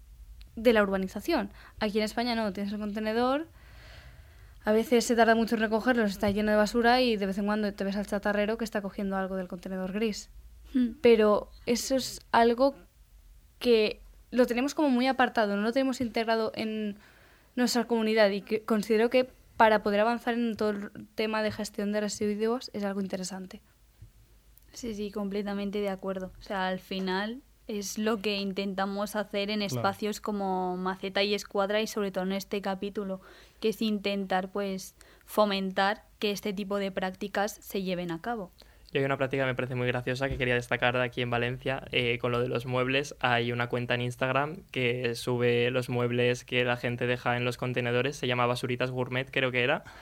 [SPEAKER 5] de la urbanización. Aquí en España no, tienes el contenedor, a veces se tarda mucho en recogerlo, está lleno de basura y de vez en cuando te ves al chatarrero que está cogiendo algo del contenedor gris. Hmm. Pero eso es algo que lo tenemos como muy apartado, no lo tenemos integrado en nuestra comunidad y que considero que para poder avanzar en todo el tema de gestión de residuos es algo interesante.
[SPEAKER 2] Sí, sí, completamente de acuerdo. O sea, al final es lo que intentamos hacer en espacios claro. como Maceta y Escuadra y sobre todo en este capítulo, que es intentar pues fomentar que este tipo de prácticas se lleven a cabo.
[SPEAKER 6] Y hay una práctica que me parece muy graciosa que quería destacar de aquí en Valencia, eh, con lo de los muebles. Hay una cuenta en Instagram que sube los muebles que la gente deja en los contenedores, se llama Basuritas Gourmet, creo que era.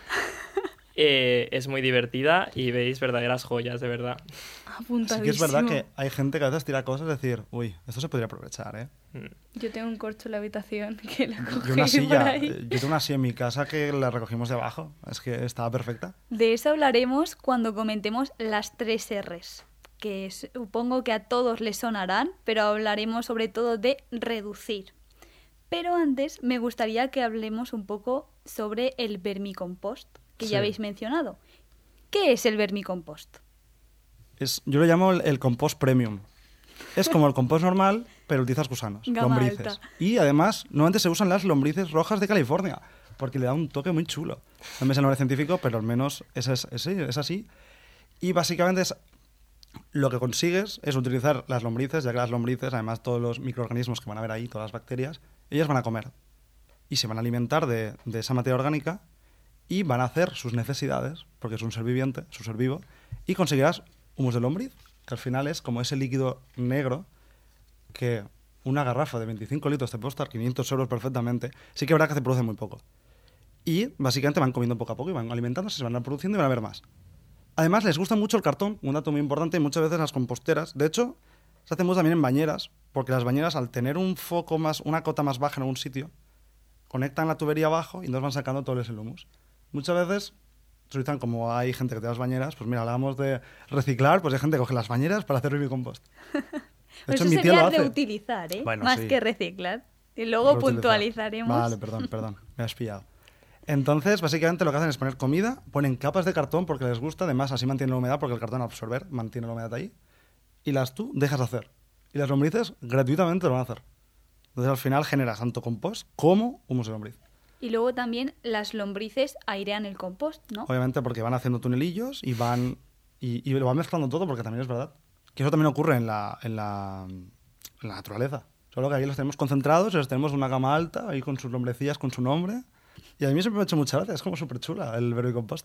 [SPEAKER 6] Eh, es muy divertida y veis verdaderas joyas, de verdad.
[SPEAKER 5] Apuntadísimo.
[SPEAKER 4] Sí que es verdad que hay gente que a veces tira cosas y decir, uy, esto se podría aprovechar, ¿eh?
[SPEAKER 5] Yo tengo un corcho en la habitación que lo cogí
[SPEAKER 4] Y una
[SPEAKER 5] por
[SPEAKER 4] silla,
[SPEAKER 5] ahí.
[SPEAKER 4] eh, yo tengo una silla en mi casa que la recogimos de abajo, es que estaba perfecta.
[SPEAKER 2] De eso hablaremos cuando comentemos las tres R's, que supongo que a todos les sonarán, pero hablaremos sobre todo de reducir. Pero antes me gustaría que hablemos un poco sobre el vermicompost, que
[SPEAKER 4] Sí.
[SPEAKER 2] ya habéis mencionado. ¿Qué es el vermicompost?
[SPEAKER 4] Es, yo lo llamo el, el compost premium. Es como el compost normal, pero utilizas gusanos,
[SPEAKER 2] Gama
[SPEAKER 4] lombrices.
[SPEAKER 2] alta.
[SPEAKER 4] Y además, normalmente se usan las lombrices rojas de California, porque le da un toque muy chulo. No me sé el nombre científico, pero al menos es, es, es, es así. Y básicamente es, lo que consigues es utilizar las lombrices, ya que las lombrices, además todos los microorganismos que van a ver ahí, todas las bacterias, ellas van a comer y se van a alimentar de, de esa materia orgánica y van a hacer sus necesidades, porque es un ser viviente, es un ser vivo, y conseguirás humus de lombriz, que al final es como ese líquido negro que una garrafa de veinticinco litros te puede costar quinientos euros perfectamente. Sí que es verdad que se produce muy poco. Y básicamente van comiendo poco a poco y van alimentándose, se van reproduciendo y van a ver más. Además, les gusta mucho el cartón, un dato muy importante, y muchas veces las composteras. De hecho, se hace mucho también en bañeras, porque las bañeras, al tener un foco más, una cota más baja en algún sitio, conectan la tubería abajo y entonces van sacando todo ese humus. Muchas veces se utilizan, como hay gente que tiene las bañeras, pues mira, hablábamos de reciclar, pues hay gente que coge las bañeras para hacer vermicompost. De
[SPEAKER 2] Eso
[SPEAKER 4] hecho, mi tía
[SPEAKER 2] sería
[SPEAKER 4] lo hace.
[SPEAKER 2] reutilizar, ¿eh?
[SPEAKER 4] Bueno,
[SPEAKER 2] Más
[SPEAKER 4] sí.
[SPEAKER 2] que reciclar. Y luego
[SPEAKER 4] Reutilizar.
[SPEAKER 2] puntualizaremos.
[SPEAKER 4] Vale, perdón, perdón, me has pillado. Entonces, básicamente lo que hacen es poner comida, ponen capas de cartón porque les gusta, además así mantiene la humedad, porque el cartón al absorber mantiene la humedad ahí, y las tú dejas hacer. Y las lombrices gratuitamente lo van a hacer. Entonces al final generas tanto compost como humus de lombriz.
[SPEAKER 2] Y luego también las lombrices airean el compost, ¿no?
[SPEAKER 4] Obviamente porque van haciendo tunelillos y van y, y lo van mezclando todo, porque también es verdad que eso también ocurre en la, en la, en la naturaleza. Solo que ahí los tenemos concentrados y los tenemos en una gama alta, ahí con sus lombrecillas, con su nombre. Y a mí siempre me ha hecho mucha gracia, es como súper chula el vermicompost.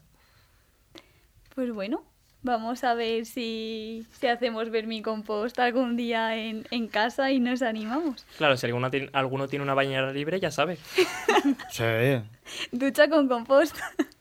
[SPEAKER 2] Pues bueno, vamos a ver si, si hacemos vermicompost algún día en, en casa y nos animamos.
[SPEAKER 6] Claro, si alguno tiene, alguno tiene una bañera libre, ya sabe.
[SPEAKER 4] Sí.
[SPEAKER 2] Ducha con compost.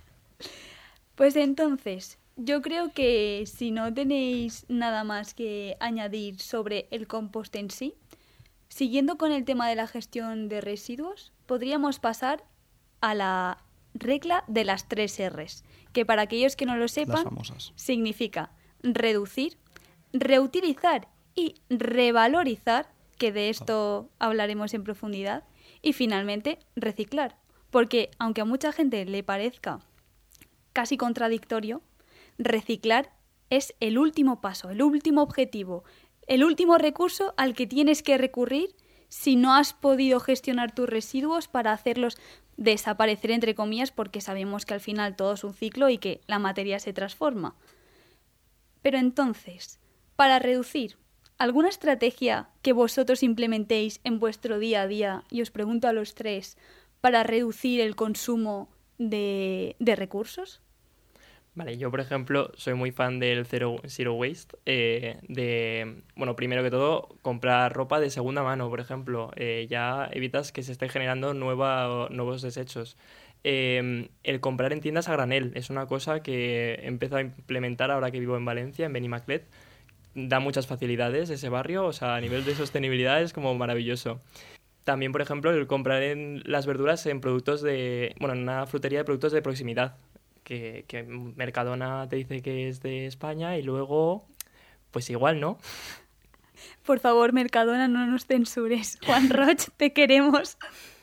[SPEAKER 2] Pues entonces, yo creo que si no tenéis nada más que añadir sobre el compost en sí, siguiendo con el tema de la gestión de residuos, podríamos pasar a la regla de las tres R's, que para aquellos que no lo
[SPEAKER 4] Las
[SPEAKER 2] sepan,
[SPEAKER 4] famosas.
[SPEAKER 2] significa reducir, reutilizar y revalorizar, que de esto hablaremos en profundidad, y finalmente reciclar. Porque aunque a mucha gente le parezca casi contradictorio, reciclar es el último paso, el último objetivo, el último recurso al que tienes que recurrir si no has podido gestionar tus residuos para hacerlos desaparecer, entre comillas, porque sabemos que al final todo es un ciclo y que la materia se transforma. Pero entonces, para reducir, ¿alguna estrategia que vosotros implementéis en vuestro día a día, y os pregunto a los tres, para reducir el consumo de, de recursos?
[SPEAKER 6] Vale, yo por ejemplo soy muy fan del Zero, zero Waste, eh, de, bueno, primero que todo, comprar ropa de segunda mano, por ejemplo, eh, ya evitas que se estén generando nueva, nuevos desechos. Eh, el comprar en tiendas a granel es una cosa que he empezado a implementar ahora que vivo en Valencia, en Benimaclet. Da muchas facilidades ese barrio, o sea, a nivel de sostenibilidad es como maravilloso. También, por ejemplo, el comprar en las verduras en productos de, bueno, en una frutería de productos de proximidad. Que, que Mercadona te dice que es de España y luego, pues igual, ¿no?
[SPEAKER 2] Por favor, Mercadona, no nos censures. Juan Roch, te queremos.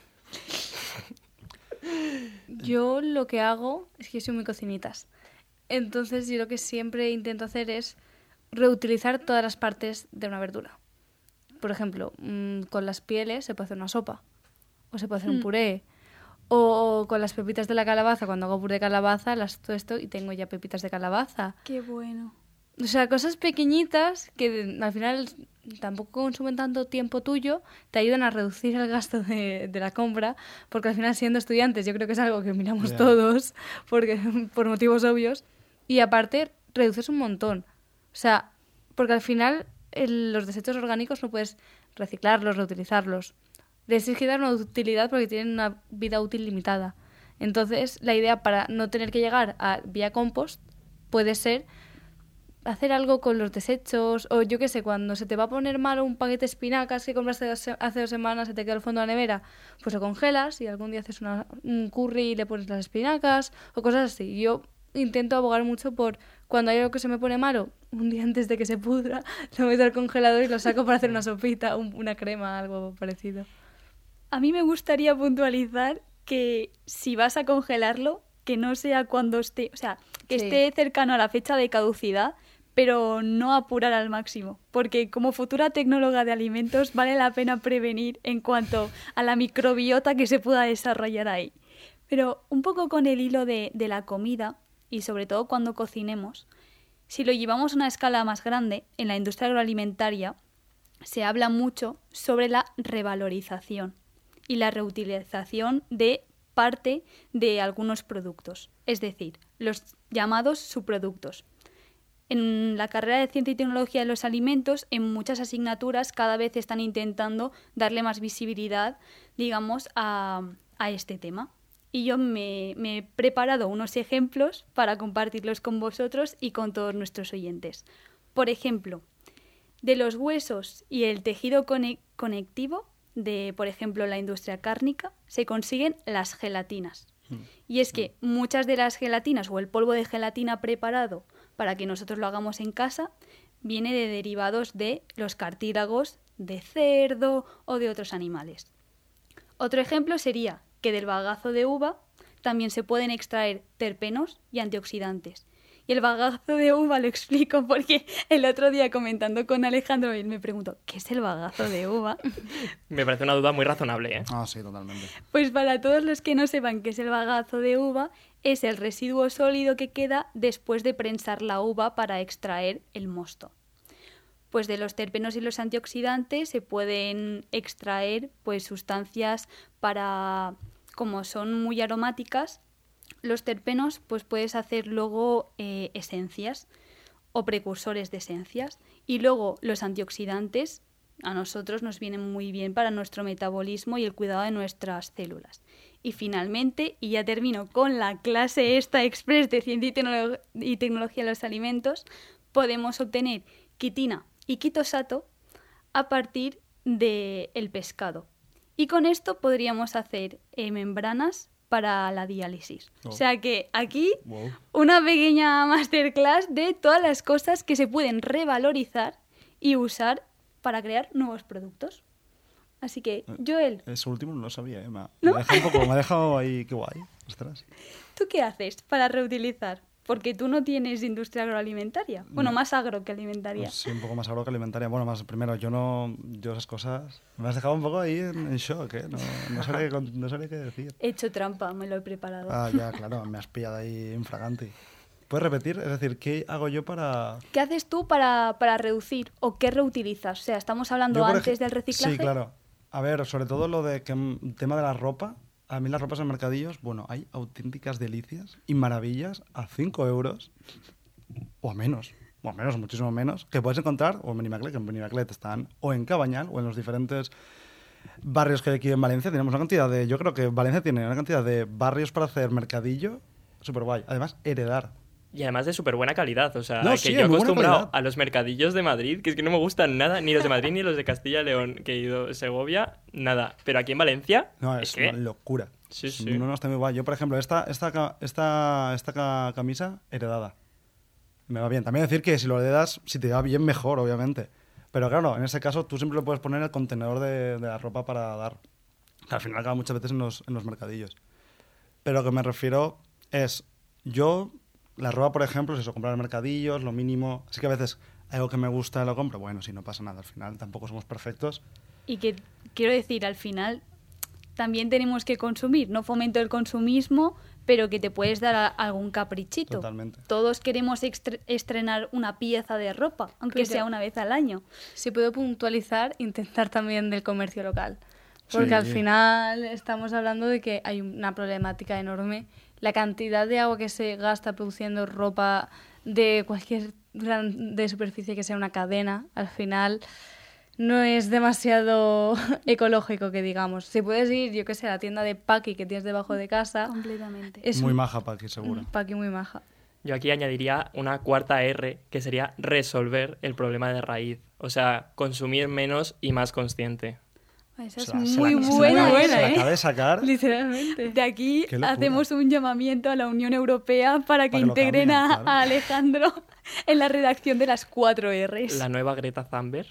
[SPEAKER 5] Yo lo que hago es que yo soy muy cocinitas. Entonces yo lo que siempre intento hacer es reutilizar todas las partes de una verdura. Por ejemplo, mmm, con las pieles se puede hacer una sopa o se puede hacer mm. un puré. O con las pepitas de la calabaza, cuando hago puré de calabaza, las tuesto y tengo ya pepitas de calabaza.
[SPEAKER 2] ¡Qué bueno!
[SPEAKER 5] O sea, cosas pequeñitas que al final tampoco consumen tanto tiempo tuyo, te ayudan a reducir el gasto de, de la compra, porque al final siendo estudiantes yo creo que es algo que miramos yeah. todos, porque por motivos obvios. Y aparte, reduces un montón. O sea, porque al final el, los desechos orgánicos no puedes reciclarlos, reutilizarlos. Les tienes que dar una utilidad porque tienen una vida útil limitada. Entonces, la idea para no tener que llegar a vía compost puede ser hacer algo con los desechos, o yo qué sé, cuando se te va a poner malo un paquete de espinacas que compraste hace dos semanas, se te queda al fondo de la nevera, pues lo congelas y algún día haces una, un curry y le pones las espinacas o cosas así. Yo intento abogar mucho por cuando hay algo que se me pone malo, un día antes de que se pudra, lo meto al congelador y lo saco para hacer una sopita, un, una crema, algo parecido.
[SPEAKER 2] A mí me gustaría puntualizar que si vas a congelarlo, que no sea cuando esté, o sea, que sí. esté cercano a la fecha de caducidad, pero no apurar al máximo, porque como futura tecnóloga de alimentos vale la pena prevenir en cuanto a la microbiota que se pueda desarrollar ahí. Pero un poco con el hilo de, de la comida, y sobre todo cuando cocinemos, si lo llevamos a una escala más grande, en la industria agroalimentaria se habla mucho sobre la revalorización y la reutilización de parte de algunos productos, es decir, los llamados subproductos. En la carrera de Ciencia y Tecnología de los Alimentos, en muchas asignaturas cada vez están intentando darle más visibilidad, digamos, a, a este tema. Y yo me, me he preparado unos ejemplos para compartirlos con vosotros y con todos nuestros oyentes. Por ejemplo, de los huesos y el tejido cone- conectivo de, por ejemplo, la industria cárnica, se consiguen las gelatinas. Y es que muchas de las gelatinas o el polvo de gelatina preparado para que nosotros lo hagamos en casa viene de derivados de los cartílagos de cerdo o de otros animales. Otro ejemplo sería que del bagazo de uva también se pueden extraer terpenos y antioxidantes. Y el bagazo de uva lo explico porque el otro día comentando con Alejandro él me preguntó ¿qué es el bagazo de uva?
[SPEAKER 6] Me parece una duda muy razonable, ¿eh?
[SPEAKER 4] Ah, sí, totalmente.
[SPEAKER 2] Pues para todos los que no sepan qué es el bagazo de uva, es el residuo sólido que queda después de prensar la uva para extraer el mosto. Pues de los terpenos y los antioxidantes se pueden extraer pues sustancias para, como son muy aromáticas, los terpenos pues puedes hacer luego eh, esencias o precursores de esencias, y luego los antioxidantes a nosotros nos vienen muy bien para nuestro metabolismo y el cuidado de nuestras células. Y finalmente, y ya termino con la clase esta express de Ciencia y, Tecno- y Tecnología de los Alimentos, podemos obtener quitina y quitosato a partir del pescado. Y con esto podríamos hacer eh, membranas para la diálisis. Oh. O sea que aquí wow. Una pequeña masterclass de todas las cosas que se pueden revalorizar y usar para crear nuevos productos. Así que, Joel...
[SPEAKER 4] Eso último no lo sabía, ¿eh? Me,
[SPEAKER 2] ¿No?
[SPEAKER 4] me, ha dejado un poco, me ha dejado ahí, qué guay. Ostras.
[SPEAKER 2] ¿Tú qué haces para reutilizar? Porque tú no tienes industria agroalimentaria. Bueno, más agro que alimentaria.
[SPEAKER 4] Pues sí, un poco más agro que alimentaria. Bueno, más primero, yo no... Yo esas cosas... Me has dejado un poco ahí en, en shock, ¿eh? No, no, sabría qué, no sabría qué decir.
[SPEAKER 2] He hecho trampa, me lo he preparado.
[SPEAKER 4] Ah, ya, claro. Me has pillado ahí infragante. ¿Puedes repetir? Es decir, ¿qué hago yo para...?
[SPEAKER 2] ¿Qué haces tú para, para reducir o qué reutilizas? O sea, estamos hablando antes ej- del reciclaje.
[SPEAKER 4] Sí, claro. A ver, sobre todo lo de que tema de la ropa. A mí las ropas en mercadillos, bueno, hay auténticas delicias y maravillas a cinco euros o a menos, o a menos, muchísimo menos, que puedes encontrar o en Benimaclet, que en Benimaclet están, o en Cabañal, o en los diferentes barrios que hay aquí en Valencia. Tenemos una cantidad de, yo creo que Valencia tiene una cantidad de barrios para hacer mercadillo súper guay. Además, heredar.
[SPEAKER 6] Y además de súper buena calidad, o sea,
[SPEAKER 4] no,
[SPEAKER 6] que
[SPEAKER 4] sí,
[SPEAKER 6] yo he acostumbrado
[SPEAKER 4] calidad.
[SPEAKER 6] a los mercadillos de Madrid, que es que no me gustan nada, ni los de Madrid ni los de Castilla y León, que he ido a Segovia, nada. Pero aquí en Valencia,
[SPEAKER 4] no, es,
[SPEAKER 6] es que...
[SPEAKER 4] una locura.
[SPEAKER 6] Sí, sí.
[SPEAKER 4] No, no, está muy guay. Yo, por ejemplo, esta, esta, esta, esta camisa heredada. Me va bien. También decir que si lo heredas, si te va bien, mejor, obviamente. Pero claro, en ese caso, tú siempre lo puedes poner en el contenedor de, de la ropa para dar. Que al final acaba muchas veces en los, en los mercadillos. Pero lo que me refiero es, yo... La ropa, por ejemplo, es eso, comprar en mercadillos, lo mínimo. Así que a veces hay algo que me gusta y lo compro. Bueno, si no pasa nada, al final tampoco somos perfectos.
[SPEAKER 2] Y que, quiero decir, al final también tenemos que consumir. No fomento el consumismo, pero que te puedes dar a, algún caprichito.
[SPEAKER 4] Totalmente.
[SPEAKER 2] Todos queremos extre- estrenar una pieza de ropa, aunque
[SPEAKER 5] Pero,
[SPEAKER 2] sea una vez al año.
[SPEAKER 5] Si puedo puntualizar, intentar también del comercio local. Porque
[SPEAKER 4] Sí.
[SPEAKER 5] al final estamos hablando de que hay una problemática enorme. La cantidad de agua que se gasta produciendo ropa de cualquier gran de superficie que sea una cadena, al final no es demasiado ecológico que digamos. Si puedes ir, yo qué sé, a la tienda de Paqui que tienes debajo de casa.
[SPEAKER 2] Completamente.
[SPEAKER 5] Es
[SPEAKER 4] Muy
[SPEAKER 5] un-
[SPEAKER 4] maja, Paqui, seguro.
[SPEAKER 5] Paqui muy maja.
[SPEAKER 6] Yo aquí añadiría una cuarta R, que sería resolver el problema de raíz. O sea, consumir menos y más consciente.
[SPEAKER 2] Esa es
[SPEAKER 4] Se la- se
[SPEAKER 2] muy
[SPEAKER 4] la- se la
[SPEAKER 2] buena,
[SPEAKER 4] acaba-
[SPEAKER 2] ¿eh?
[SPEAKER 4] Se la acaba de sacar.
[SPEAKER 5] Literalmente.
[SPEAKER 2] De aquí
[SPEAKER 4] Qué locura.
[SPEAKER 2] hacemos un llamamiento a la Unión Europea para que
[SPEAKER 4] Para que lo
[SPEAKER 2] integren
[SPEAKER 4] cambien,
[SPEAKER 2] a,
[SPEAKER 4] claro.
[SPEAKER 2] a Alejandro en la redacción de las cuatro R's.
[SPEAKER 6] La nueva Greta Thunberg.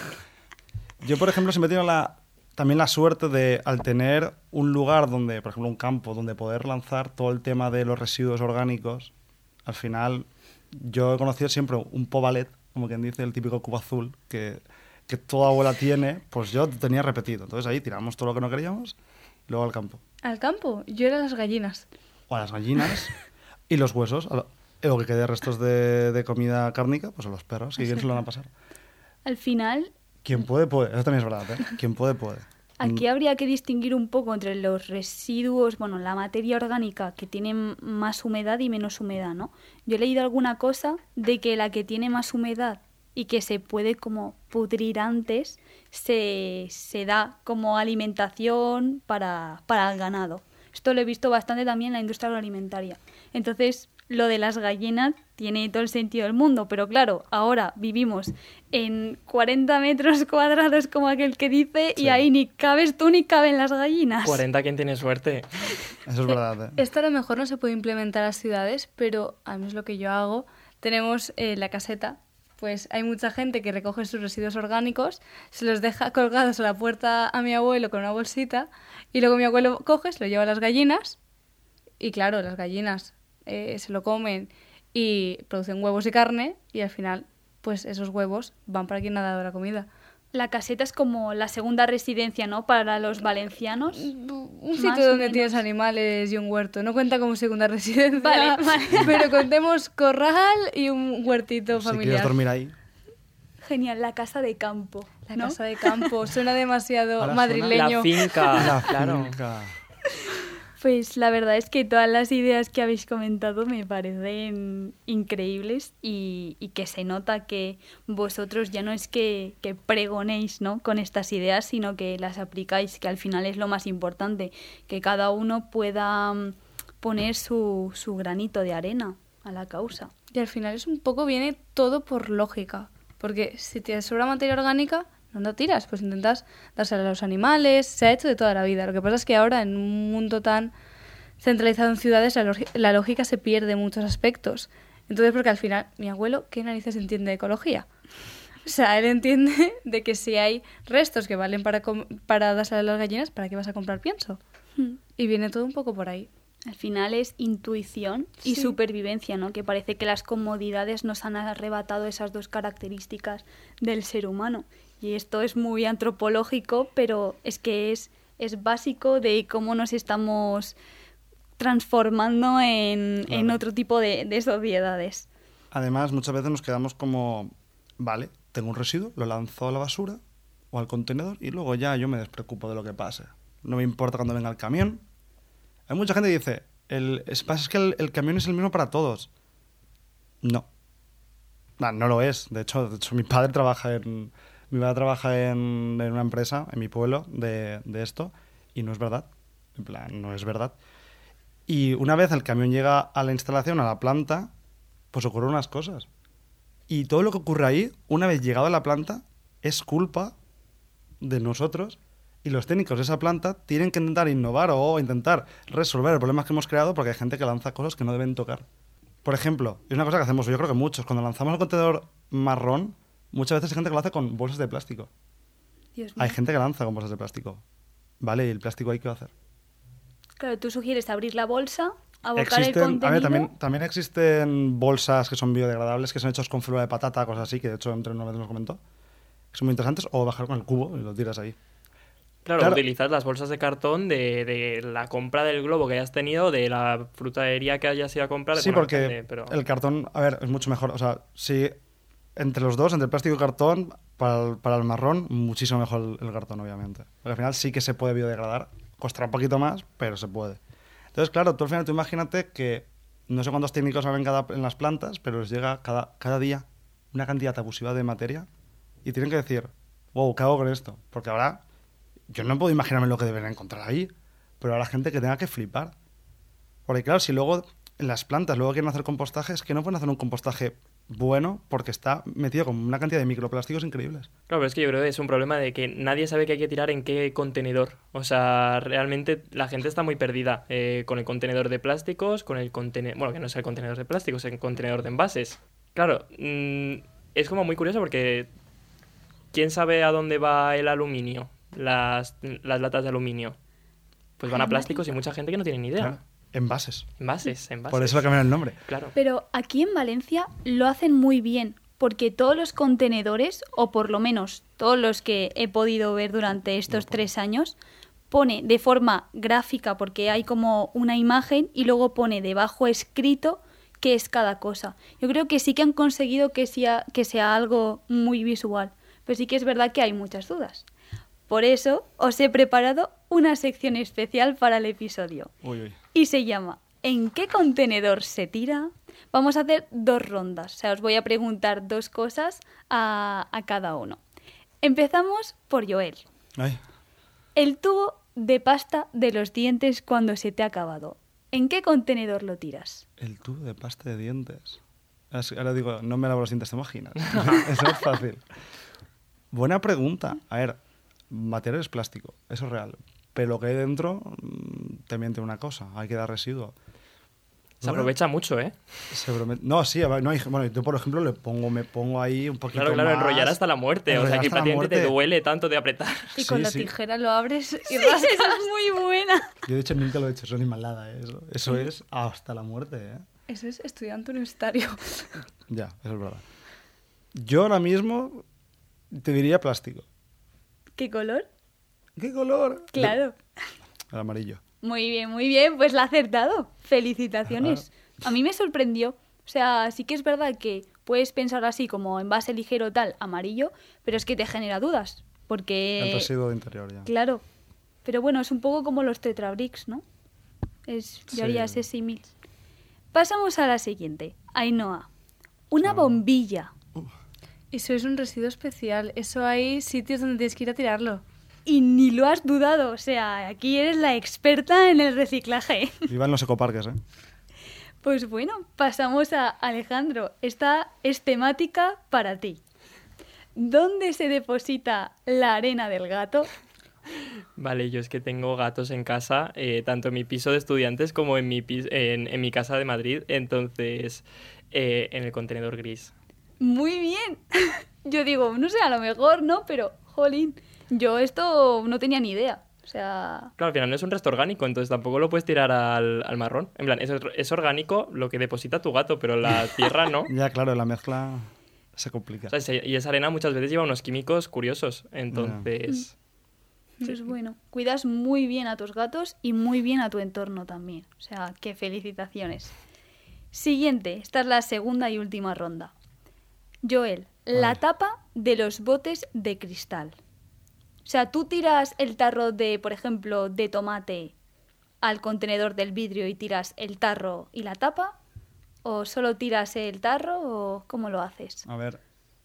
[SPEAKER 4] Yo, por ejemplo, siempre he tenido la, también la suerte de, al tener un lugar donde, por ejemplo, un campo donde poder lanzar todo el tema de los residuos orgánicos, al final yo he conocido siempre un pobalet, como quien dice, el típico cubo azul, que, que toda abuela tiene, pues yo tenía repetido. Entonces ahí tiramos todo lo que no queríamos, y luego al campo.
[SPEAKER 5] Al campo, yo era las gallinas.
[SPEAKER 4] O a las gallinas y los huesos, a lo, lo que quede de restos de, de comida cárnica, pues a los perros, y quién se lo van a pasar.
[SPEAKER 2] Al final,
[SPEAKER 4] Quien puede, puede. Eso también es verdad, ¿eh? Quien puede, puede.
[SPEAKER 2] aquí habría que distinguir un poco entre los residuos, bueno, la materia orgánica que tiene m- más humedad y menos humedad, ¿no? Yo he leído alguna cosa de que la que tiene más humedad y que se puede como pudrir antes, se, se da como alimentación para, para el ganado. Esto lo he visto bastante también en la industria agroalimentaria. Entonces, lo de las gallinas tiene todo el sentido del mundo, pero claro, ahora vivimos en cuarenta metros cuadrados como aquel que dice
[SPEAKER 4] Sí.
[SPEAKER 2] y ahí ni cabes tú ni caben las gallinas.
[SPEAKER 6] cuarenta, ¿quién tiene suerte?
[SPEAKER 4] Eso es verdad, ¿eh?
[SPEAKER 5] Esto a lo mejor no se puede implementar a las ciudades, pero al menos lo que yo hago, tenemos eh, la caseta. Pues hay mucha gente que recoge sus residuos orgánicos, se los deja colgados a la puerta a mi abuelo con una bolsita y luego mi abuelo coge, se lo lleva a las gallinas y claro, las gallinas eh, se lo comen y producen huevos y carne y al final pues esos huevos van para quien ha dado la comida.
[SPEAKER 2] La caseta es como la segunda residencia, ¿no? Para los valencianos.
[SPEAKER 5] Un
[SPEAKER 2] Más
[SPEAKER 5] sitio
[SPEAKER 2] o
[SPEAKER 5] donde
[SPEAKER 2] menos.
[SPEAKER 5] tienes animales y un huerto. No cuenta como segunda residencia,
[SPEAKER 2] Vale, vale.
[SPEAKER 5] pero contemos corral y un huertito
[SPEAKER 4] Si
[SPEAKER 5] familiar.
[SPEAKER 4] quieres dormir ahí.
[SPEAKER 2] Genial, la casa de campo.
[SPEAKER 5] La
[SPEAKER 2] ¿no?
[SPEAKER 5] casa de campo suena demasiado
[SPEAKER 4] Ahora
[SPEAKER 5] madrileño.
[SPEAKER 6] La finca,
[SPEAKER 4] La
[SPEAKER 6] claro.
[SPEAKER 4] finca.
[SPEAKER 2] Pues la verdad es que todas las ideas que habéis comentado me parecen increíbles y, y que se nota que vosotros ya no es que, que pregonéis, ¿no? con estas ideas, sino que las aplicáis, que al final es lo más importante, que cada uno pueda mm, poner su, su granito de arena a la causa.
[SPEAKER 5] Y al final es un poco viene todo por lógica. Porque si te sobra materia orgánica, no lo tiras, pues intentas dársela a los animales. Se ha hecho de toda la vida. Lo que pasa es que ahora, en un mundo tan centralizado en ciudades, la, log- la lógica se pierde en muchos aspectos. Entonces, porque al final, mi abuelo, ¿qué narices entiende de ecología? O sea, él entiende de que si hay restos que valen para, com- para dársela a las gallinas, ¿para qué vas a comprar pienso? Y viene todo un poco por ahí.
[SPEAKER 2] Al final es intuición y
[SPEAKER 5] Sí.
[SPEAKER 2] supervivencia, ¿no? Que parece que las comodidades nos han arrebatado esas dos características del ser humano. Y esto es muy antropológico, pero es que es, es básico de cómo nos estamos transformando en,
[SPEAKER 4] Claro.
[SPEAKER 2] en otro tipo de, de sociedades.
[SPEAKER 4] Además, muchas veces nos quedamos como, vale, tengo un residuo, lo lanzo a la basura o al contenedor y luego ya yo me despreocupo de lo que pase. No me importa cuando venga el camión. Hay mucha gente que dice, el, es, pasa es que el, el camión es el mismo para todos. No. No, no lo es. De hecho, de hecho, mi padre trabaja en, mi padre trabaja en, en una empresa, en mi pueblo, de, de esto, y no es verdad. En plan, no es verdad. Y una vez el camión llega a la instalación, a la planta, pues ocurren unas cosas. Y todo lo que ocurre ahí, una vez llegado a la planta, es culpa de nosotros. Y los técnicos de esa planta tienen que intentar innovar o intentar resolver el problema que hemos creado porque hay gente que lanza cosas que no deben tocar. Por ejemplo, es una cosa que hacemos, yo creo que muchos, cuando lanzamos el contenedor marrón, muchas veces hay gente que lo hace con bolsas de plástico.
[SPEAKER 2] Dios mío.
[SPEAKER 4] Hay gente que lanza con bolsas de plástico. Vale, ¿y el plástico ahí qué va a hacer?
[SPEAKER 2] Claro, tú sugieres abrir la bolsa, abocar el
[SPEAKER 4] Existen,
[SPEAKER 2] contenido...
[SPEAKER 4] a ver, también, también existen bolsas que son biodegradables, que son hechas con fibra de patata, cosas así, que de hecho entre una vez nos comentó. Que son muy interesantes, o bajar con el cubo y lo tiras ahí.
[SPEAKER 6] Claro,
[SPEAKER 4] Claro.
[SPEAKER 6] utilizas las bolsas de cartón de, de la compra del globo que hayas tenido, de la frutería que hayas ido a comprar.
[SPEAKER 4] Sí,
[SPEAKER 6] bueno,
[SPEAKER 4] porque
[SPEAKER 6] depende, pero...
[SPEAKER 4] el cartón, a ver, es mucho mejor. O sea, si entre los dos, entre el plástico y el cartón, para el, para el marrón, muchísimo mejor el, el cartón, obviamente. Porque al final sí que se puede biodegradar. Costará un poquito más, pero se puede. Entonces, claro, tú al final tú imagínate que no sé cuántos técnicos habrá en, cada, en las plantas, pero les llega cada, cada día una cantidad abusiva de materia y tienen que decir, wow, ¿qué hago con esto? Porque ahora, yo no puedo imaginarme lo que deben encontrar ahí, pero habrá gente que tenga que flipar. Porque claro, si luego en las plantas luego quieren hacer compostaje, es que no pueden hacer un compostaje bueno porque está metido con una cantidad de microplásticos increíbles.
[SPEAKER 6] Claro, pero es que yo creo que es un problema de que nadie sabe qué hay que tirar en qué contenedor. O sea, realmente la gente está muy perdida eh, con el contenedor de plásticos, con el contenedor... Bueno, que no es el contenedor de plásticos, es el contenedor de envases. Claro, mmm, es como muy curioso porque ¿quién sabe a dónde va el aluminio? Las, las latas de aluminio. Pues van a plásticos y mucha gente que no tiene ni idea.
[SPEAKER 4] Claro. Envases.
[SPEAKER 6] Envases, envases.
[SPEAKER 4] Por eso le cambian el nombre.
[SPEAKER 6] Claro.
[SPEAKER 2] Pero aquí en Valencia lo hacen muy bien, porque todos los contenedores, o por lo menos todos los que he podido ver durante estos no, tres años, pone de forma gráfica, porque hay como una imagen, y luego pone debajo escrito qué es cada cosa. Yo creo que sí que han conseguido que sea, que sea algo muy visual, pero sí que es verdad que hay muchas dudas. Por eso os he preparado una sección especial para el episodio.
[SPEAKER 4] Uy, uy.
[SPEAKER 2] Y se llama ¿En qué contenedor se tira? Vamos a hacer dos rondas. O sea, os voy a preguntar dos cosas a, a cada uno. Empezamos por Joel.
[SPEAKER 4] Ay.
[SPEAKER 2] El tubo de pasta de los dientes cuando se te ha acabado. ¿En qué contenedor lo tiras?
[SPEAKER 4] El tubo de pasta de dientes. Ahora digo, no me lavo los dientes, ¿te imaginas? Eso es fácil. Buena pregunta. A ver, material es plástico, eso es real. Pero lo que hay dentro también tiene una cosa, hay que dar residuo.
[SPEAKER 6] Se
[SPEAKER 4] bueno,
[SPEAKER 6] aprovecha mucho, ¿eh?
[SPEAKER 4] Se promete, no, sí, no hay, bueno, yo por ejemplo le pongo, me pongo ahí un poquito
[SPEAKER 6] claro, claro,
[SPEAKER 4] más.
[SPEAKER 6] Enrollar hasta la muerte, o sea que prácticamente te duele tanto de apretar.
[SPEAKER 5] Y con
[SPEAKER 4] sí,
[SPEAKER 5] la
[SPEAKER 4] sí.
[SPEAKER 5] tijera lo abres y
[SPEAKER 2] Sí,
[SPEAKER 5] rascas.
[SPEAKER 2] esa es muy buena.
[SPEAKER 4] Yo de hecho nunca lo he hecho, eso es animalada, ¿eh? Eso, eso es hasta la muerte, ¿eh?
[SPEAKER 5] Eso es estudiante universitario.
[SPEAKER 4] Ya, eso es verdad. Yo ahora mismo te diría plástico.
[SPEAKER 2] ¿Qué color?
[SPEAKER 4] ¿Qué color?
[SPEAKER 2] Claro.
[SPEAKER 4] El amarillo.
[SPEAKER 2] Muy bien, muy bien, pues la ha acertado. Felicitaciones. A mí me sorprendió. O sea, sí que es verdad que puedes pensar así como envase ligero tal, amarillo, pero es que te genera dudas. Porque...
[SPEAKER 4] El residuo de interior ya.
[SPEAKER 2] Claro. Pero bueno, es un poco como los tetrabricks, ¿no? Es, yo
[SPEAKER 4] Sí.
[SPEAKER 2] haría ese símil. Pasamos a la siguiente. Ainhoa. Una bombilla.
[SPEAKER 5] Eso es un residuo especial. Eso hay sitios donde tienes que ir a tirarlo.
[SPEAKER 2] Y ni lo has dudado. O sea, aquí eres la experta en el reciclaje.
[SPEAKER 4] Vivan los ecoparques, ¿eh?
[SPEAKER 2] Pues bueno, pasamos a Alejandro. Esta es temática para ti. ¿Dónde se deposita la arena del gato?
[SPEAKER 6] Vale, yo es que tengo gatos en casa, eh, tanto en mi piso de estudiantes como en mi, pis- en, en mi casa de Madrid, entonces eh, en el contenedor gris.
[SPEAKER 2] Muy bien. Yo digo, no sé, a lo mejor no, pero jolín, yo esto no tenía ni idea. O sea...
[SPEAKER 6] Claro, al final no es un resto orgánico, entonces tampoco lo puedes tirar al, al marrón. En plan, es, es orgánico lo que deposita tu gato, pero la tierra no.
[SPEAKER 4] Ya, claro, la mezcla se complica.
[SPEAKER 6] O sea, y esa arena muchas veces lleva unos químicos curiosos, entonces...
[SPEAKER 2] Eso es bueno. Cuidas muy bien a tus gatos y muy bien a tu entorno también. O sea, que felicitaciones. Siguiente, esta es la segunda y última ronda. Joel, la
[SPEAKER 4] Vale.
[SPEAKER 2] tapa de los botes de cristal. O sea, tú tiras el tarro de, por ejemplo, de tomate al contenedor del vidrio y tiras el tarro y la tapa, o solo tiras el tarro, o cómo lo haces.
[SPEAKER 4] A ver,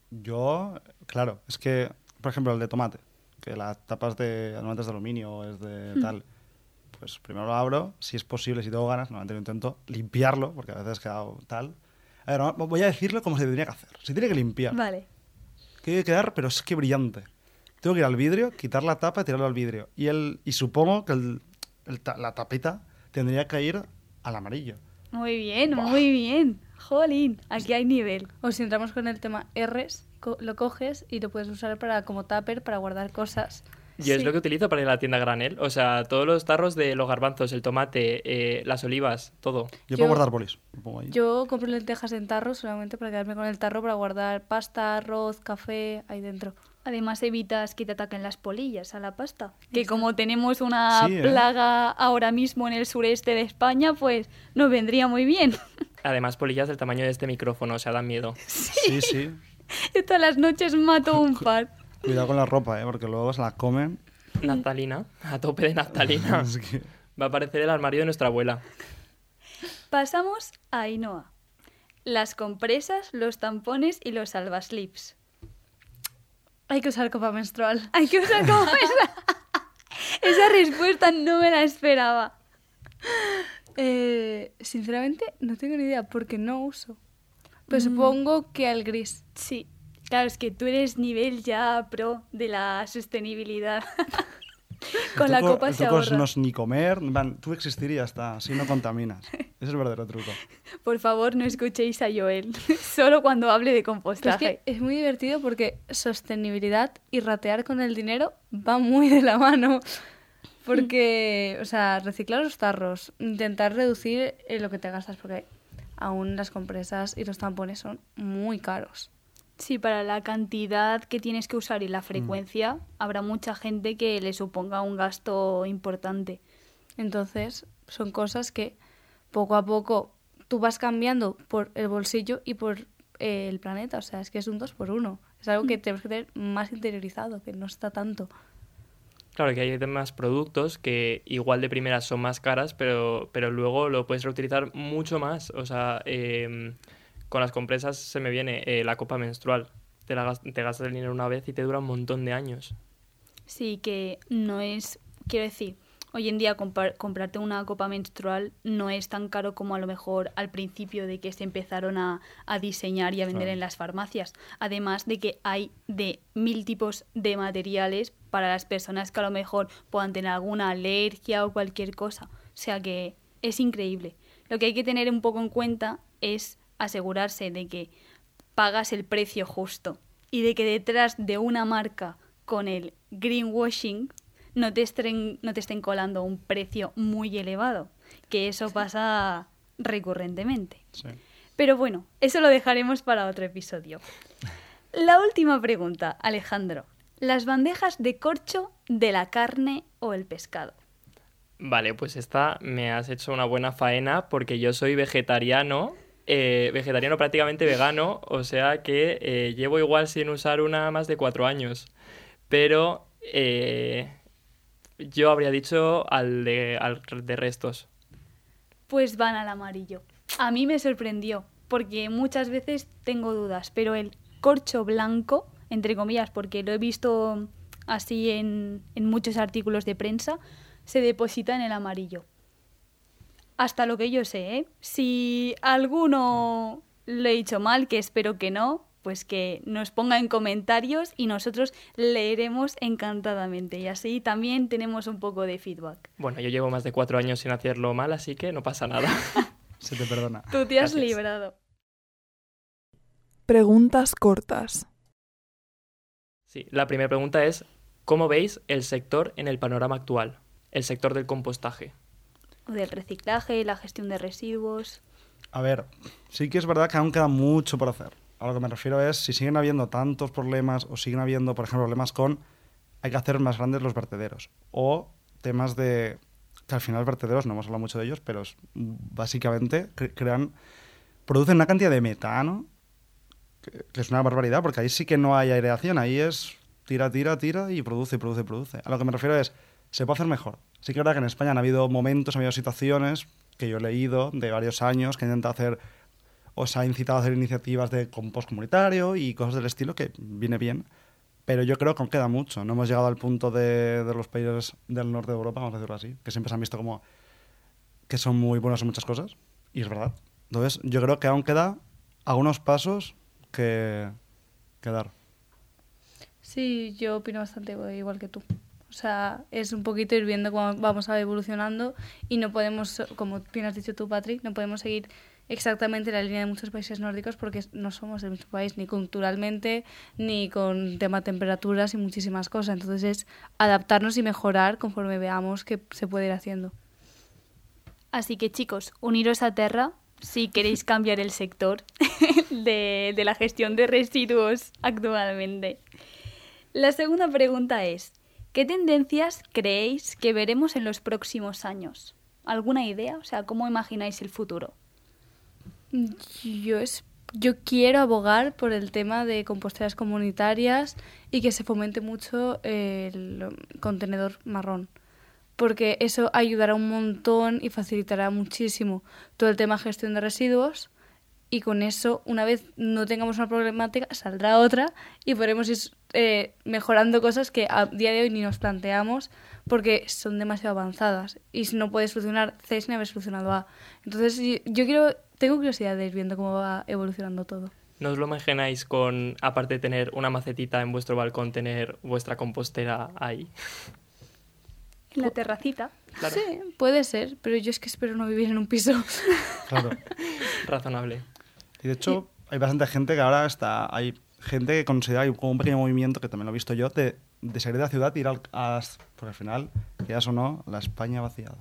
[SPEAKER 4] yo, claro, es que, por ejemplo, el de tomate, que las tapas de normalmente es de aluminio, es de tal, pues primero lo abro, si es posible, si tengo ganas, normalmente lo intento limpiarlo, porque a veces queda tal. A ver, no, voy a decirlo como se tendría que hacer. Se tiene que limpiar.
[SPEAKER 2] Vale.
[SPEAKER 4] Que debe quedar, pero es que brillante. Tengo que ir al vidrio, quitar la tapa y tirarlo al vidrio. Y, el, y supongo que el, el ta- la tapita tendría que ir al amarillo.
[SPEAKER 2] Muy bien, muy bien. Jolín, aquí hay nivel.
[SPEAKER 5] O si entramos con el tema R's, co- lo coges y lo puedes usar para como tupper para guardar cosas.
[SPEAKER 6] Yo es
[SPEAKER 2] Sí.
[SPEAKER 6] lo que utilizo para ir a la tienda granel. O sea, todos los tarros de los garbanzos, el tomate, eh, las olivas, todo.
[SPEAKER 4] Yo,
[SPEAKER 5] Yo-
[SPEAKER 4] puedo guardar bolis. Lo pongo ahí.
[SPEAKER 5] Yo compro lentejas en tarro solamente para quedarme con el tarro para guardar pasta, arroz, café ahí dentro.
[SPEAKER 2] Además evitas que te ataquen las polillas a la pasta. Que como tenemos una
[SPEAKER 4] Sí, ¿eh?
[SPEAKER 2] plaga ahora mismo en el sureste de España, pues nos vendría muy bien.
[SPEAKER 6] Además, polillas del tamaño de este micrófono, o sea, dan miedo.
[SPEAKER 4] Sí, sí.
[SPEAKER 2] Yo todas las noches mato un par.
[SPEAKER 4] Cuidado con la ropa, ¿eh? Porque luego se la comen.
[SPEAKER 6] Naftalina, a tope de naftalina.
[SPEAKER 4] Es que-
[SPEAKER 6] Va a aparecer el armario de nuestra abuela.
[SPEAKER 2] Pasamos a Ainhoa. Las compresas, los tampones y los salvaslips.
[SPEAKER 5] Hay que usar copa menstrual.
[SPEAKER 2] Hay que usar copa menstrual. Esa respuesta no me la esperaba.
[SPEAKER 5] Eh, sinceramente, no tengo ni idea porque no uso. Pero
[SPEAKER 2] Mm.
[SPEAKER 5] supongo que al gris.
[SPEAKER 2] Sí, claro, es que tú eres nivel ya pro de la sostenibilidad. Con
[SPEAKER 4] El
[SPEAKER 2] la
[SPEAKER 4] truco-
[SPEAKER 2] copa
[SPEAKER 4] el
[SPEAKER 2] se
[SPEAKER 4] truco es
[SPEAKER 2] ahorra.
[SPEAKER 4] no es ni comer, en plan, tú existir y ya está, así no contaminas. Ese es el verdadero truco.
[SPEAKER 2] Por favor, no escuchéis a Joel. Solo cuando hable de
[SPEAKER 5] Pero es
[SPEAKER 2] compostaje.
[SPEAKER 5] que es muy divertido porque sostenibilidad y ratear con el dinero va muy de la mano. Porque, o sea, reciclar los tarros, intentar reducir eh, lo que te gastas, porque aún las compresas y los tampones son muy caros.
[SPEAKER 2] Sí, para la cantidad que tienes que usar y la frecuencia, habrá mucha gente que le suponga un gasto importante.
[SPEAKER 5] Entonces, son cosas que poco a poco tú vas cambiando por el bolsillo y por eh, el planeta. O sea, es que es un dos por uno. Es algo que tenemos que tener más interiorizado, que no está tanto.
[SPEAKER 6] Claro que hay demás productos que igual de primeras son más caras, pero, pero luego lo puedes reutilizar mucho más. O sea, eh, con las compresas se me viene eh, la copa menstrual. Te, la, gas- te gastas el dinero una vez y te dura un montón de años.
[SPEAKER 2] Sí, que no es, quiero decir, hoy en día compar- comprarte una copa menstrual no es tan caro como a lo mejor al principio de que se empezaron a, a diseñar y a vender
[SPEAKER 4] Claro.
[SPEAKER 2] en las farmacias. Además de que hay de mil tipos de materiales para las personas que a lo mejor puedan tener alguna alergia o cualquier cosa. O sea que es increíble. Lo que hay que tener un poco en cuenta es asegurarse de que pagas el precio justo y de que detrás de una marca con el greenwashing no te estén, no te estén colando un precio muy elevado, que eso pasa recurrentemente.
[SPEAKER 4] Sí.
[SPEAKER 2] Pero bueno, eso lo dejaremos para otro episodio. La última pregunta, Alejandro. ¿Las bandejas de corcho de la carne o el pescado?
[SPEAKER 6] Vale, pues esta me has hecho una buena faena porque yo soy vegetariano, eh, vegetariano prácticamente vegano, o sea que eh, llevo igual sin usar una más de cuatro años. Pero eh, yo habría dicho al de, al de restos.
[SPEAKER 2] Pues van al amarillo. A mí me sorprendió, porque muchas veces tengo dudas, pero el corcho blanco, entre comillas, porque lo he visto así en, en muchos artículos de prensa, se deposita en el amarillo. Hasta lo que yo sé, ¿eh? Si alguno lo he dicho mal, que espero que no, pues que nos ponga en comentarios y nosotros leeremos encantadamente. Y así también tenemos un poco de feedback.
[SPEAKER 6] Bueno, yo llevo más de cuatro años sin hacerlo mal, así que no pasa nada.
[SPEAKER 4] Se te perdona.
[SPEAKER 2] Tú te has
[SPEAKER 6] Gracias.
[SPEAKER 2] librado.
[SPEAKER 3] Preguntas cortas.
[SPEAKER 6] Sí, la primera pregunta es, ¿cómo veis el sector en el panorama actual? El sector del compostaje.
[SPEAKER 2] O del reciclaje, la gestión de residuos.
[SPEAKER 4] A ver, sí que es verdad que aún queda mucho por hacer. A lo que me refiero es, si siguen habiendo tantos problemas o siguen habiendo, por ejemplo, problemas con, hay que hacer más grandes los vertederos. O temas de, que al final vertederos, no hemos hablado mucho de ellos, pero es, básicamente cre- crean, producen una cantidad de metano, que, que es una barbaridad, porque ahí sí que no hay aireación, ahí es tira, tira, tira y produce, produce, produce. A lo que me refiero es, se puede hacer mejor. Sí que es verdad que en España han habido momentos, han habido situaciones que yo he leído de varios años que han intentado hacer, o se ha incitado a hacer iniciativas de compost comunitario y cosas del estilo, que viene bien, pero yo creo que aún queda mucho. No hemos llegado al punto de, de los países del norte de Europa, vamos a decirlo así, que siempre se han visto como que son muy buenos en muchas cosas, y es verdad. Entonces, yo creo que aún queda algunos pasos que, que dar.
[SPEAKER 5] Sí, yo opino bastante igual que tú. O sea, es un poquito ir viendo cómo vamos a evolucionando y no podemos, como bien has dicho tú, Patrick, no podemos seguir exactamente la línea de muchos países nórdicos porque no somos el mismo país, ni culturalmente, ni con tema temperaturas y muchísimas cosas. Entonces es adaptarnos y mejorar conforme veamos que se puede ir haciendo.
[SPEAKER 2] Así que chicos, uniros a Terra si queréis cambiar el sector de, de la gestión de residuos actualmente. La segunda pregunta es, ¿qué tendencias creéis que veremos en los próximos años? ¿Alguna idea? O sea, ¿cómo imagináis el futuro?
[SPEAKER 5] Yo, es, yo quiero abogar por el tema de composteras comunitarias y que se fomente mucho el contenedor marrón. porque eso ayudará un montón y facilitará muchísimo todo el tema gestión de residuos. Y con eso, una vez no tengamos una problemática, saldrá otra y podremos ir eh, mejorando cosas que a día de hoy ni nos planteamos porque son demasiado avanzadas. Y si no puedes solucionar C sin haber solucionado A. Entonces, yo, yo quiero, tengo curiosidad de ir viendo cómo va evolucionando todo.
[SPEAKER 6] ¿No os lo imagináis con, aparte de tener una macetita en vuestro balcón, tener vuestra compostera ahí?
[SPEAKER 2] En la terracita.
[SPEAKER 6] Claro.
[SPEAKER 5] Sí, puede ser, pero yo es que espero no vivir en un piso.
[SPEAKER 4] Claro.
[SPEAKER 6] Razonable.
[SPEAKER 4] Y de hecho, hay bastante gente que ahora está... Hay gente que considera como un pequeño movimiento, que también lo he visto yo, de, de salir de la ciudad e ir al, a... Porque al final, quieras o no, la España vaciada.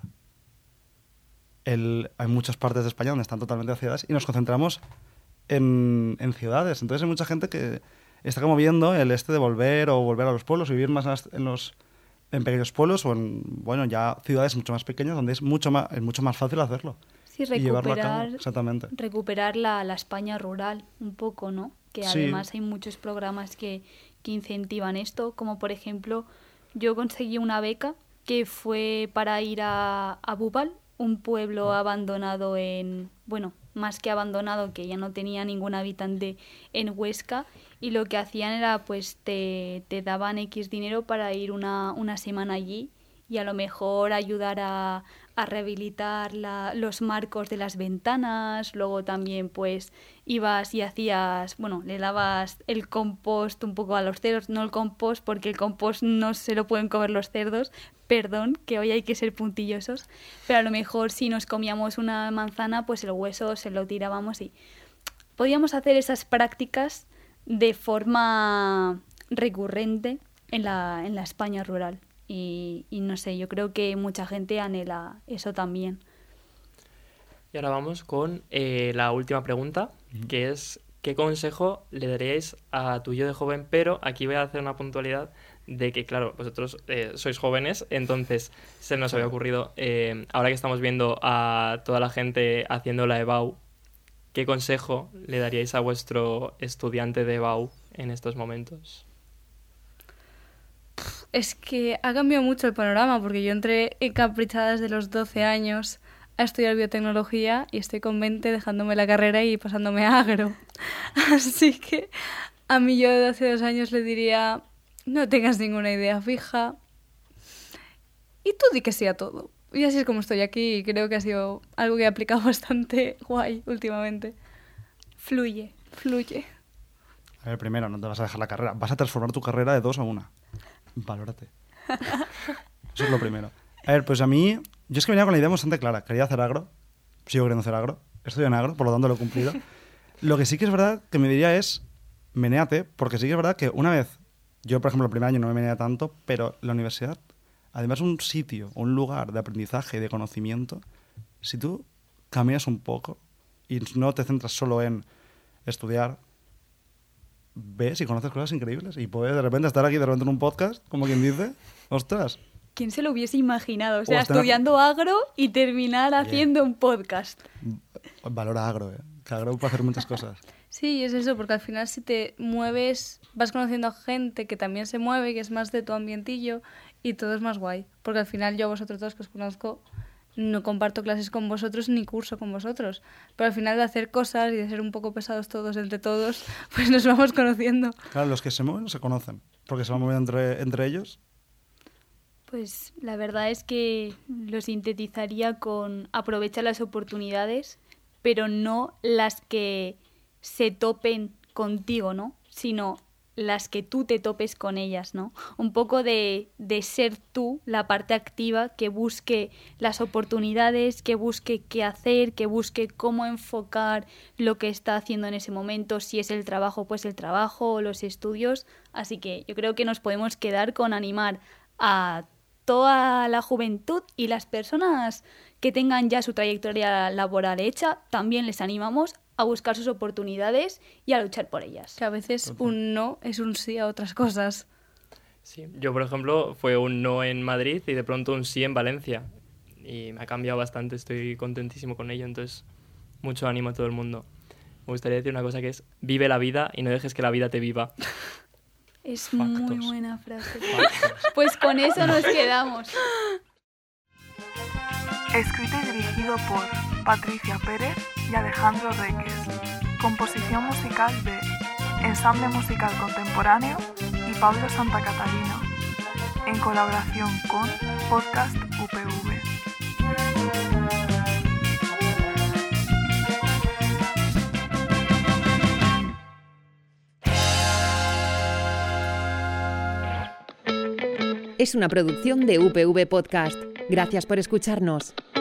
[SPEAKER 4] El, hay muchas partes de España donde están totalmente vaciadas y nos concentramos en, en ciudades. Entonces hay mucha gente que está como viendo el este de volver o volver a los pueblos, vivir más en, las, en los... en pequeños pueblos o en, bueno, ya ciudades mucho más pequeñas donde es mucho más, es mucho más fácil hacerlo.
[SPEAKER 2] Sí,
[SPEAKER 4] Y llevarlo a cabo.
[SPEAKER 2] recuperar,
[SPEAKER 4] Exactamente.
[SPEAKER 2] recuperar la, la España rural un poco, ¿no? Que
[SPEAKER 4] Sí.
[SPEAKER 2] además hay muchos programas que, que incentivan esto, como por ejemplo, yo conseguí una beca que fue para ir a, a Búbal, un pueblo
[SPEAKER 4] Oh.
[SPEAKER 2] abandonado en, bueno, más que abandonado, que ya no tenía ningún habitante en Huesca, y lo que hacían era, pues, te, te daban X dinero para ir una, una semana allí y a lo mejor ayudar a, a rehabilitar la, los marcos de las ventanas. Luego también, pues, ibas y hacías, bueno, le dabas el compost un poco a los cerdos, no el compost, porque el compost no se lo pueden comer los cerdos, perdón, que hoy hay que ser puntillosos, pero a lo mejor si nos comíamos una manzana, pues el hueso se lo tirábamos y podíamos hacer esas prácticas de forma recurrente en la, en la España rural. Y, y no sé, yo creo que mucha gente anhela eso también.
[SPEAKER 6] Y ahora vamos con eh, la última pregunta, que es ¿qué consejo le daríais a tu yo de joven? Pero aquí voy a hacer una puntualidad de que, claro, vosotros eh, sois jóvenes, entonces se nos había ocurrido, eh, ahora que estamos viendo a toda la gente haciendo la EBAU, ¿qué consejo le daríais a vuestro estudiante de EBAU en estos momentos?
[SPEAKER 5] Es que ha cambiado mucho el panorama porque yo entré encaprichada desde los doce años a estudiar biotecnología y estoy con veinte dejándome la carrera y pasándome a agro. Así que a mí yo de hace dos años le diría, no tengas ninguna idea fija y tú di que sí a todo. Y así es como estoy aquí y creo que ha sido algo que he aplicado bastante guay últimamente.
[SPEAKER 2] Fluye.
[SPEAKER 5] Fluye.
[SPEAKER 4] A ver, primero, no te vas a dejar la carrera. Vas a transformar tu carrera de dos a una. Valórate. Eso es lo primero. A ver, pues a mí... Yo es que venía con la idea bastante clara. Quería hacer agro. Sigo queriendo hacer agro. Estudio en agro, por lo tanto lo he cumplido. Lo que sí que es verdad que me diría es... Menéate, porque sí que es verdad que una vez... Yo, por ejemplo, el primer año no me meneé tanto, pero la universidad, además un sitio, un lugar de aprendizaje y de conocimiento, si tú caminas un poco y no te centras solo en estudiar, ves y conoces cosas increíbles y puedes de repente estar aquí de repente en un podcast, como quien dice, ostras.
[SPEAKER 2] ¿Quién se lo hubiese imaginado? O sea,
[SPEAKER 4] O estar-
[SPEAKER 2] estudiando agro y terminar haciendo un podcast.
[SPEAKER 4] Valora agro, ¿eh? Que agro puede hacer muchas cosas.
[SPEAKER 5] Sí, es eso, porque al final si te mueves, vas conociendo a gente que también se mueve, que es más de tu ambientillo y todo es más guay. Porque al final yo a vosotros todos que os conozco no comparto clases con vosotros ni curso con vosotros. Pero al final de hacer cosas y de ser un poco pesados todos entre todos, pues nos vamos conociendo.
[SPEAKER 4] Claro, los que se mueven se conocen, porque se van moviendo entre, entre ellos.
[SPEAKER 2] Pues la verdad es que lo sintetizaría con aprovechar las oportunidades, pero no las que se topen contigo, ¿no? Sino las que tú te topes con ellas, ¿no? Un poco de, de ser tú la parte activa que busque las oportunidades, que busque qué hacer, que busque cómo enfocar lo que está haciendo en ese momento, si es el trabajo, pues el trabajo o los estudios. Así que yo creo que nos podemos quedar con animar a toda la juventud y las personas que tengan ya su trayectoria laboral hecha, también les animamos a buscar sus oportunidades y a luchar por ellas.
[SPEAKER 5] Que a veces un no es un sí a otras cosas.
[SPEAKER 6] Sí, yo por ejemplo fue un no en Madrid y de pronto un sí en Valencia y me ha cambiado bastante, estoy contentísimo con ello, entonces mucho ánimo a todo el mundo. Me gustaría decir una cosa que es vive la vida y no dejes que la vida te viva.
[SPEAKER 2] Es
[SPEAKER 4] Factos.
[SPEAKER 2] muy buena frase. Pues con eso nos quedamos.
[SPEAKER 3] Escrito y dirigido por Patricia Pérez y Alejandro Reques. Composición musical de Ensamble Musical Contemporáneo y Pablo Santa Catalina, en colaboración con Podcast U P V.
[SPEAKER 1] Es una producción de U P V Podcast. Gracias por escucharnos.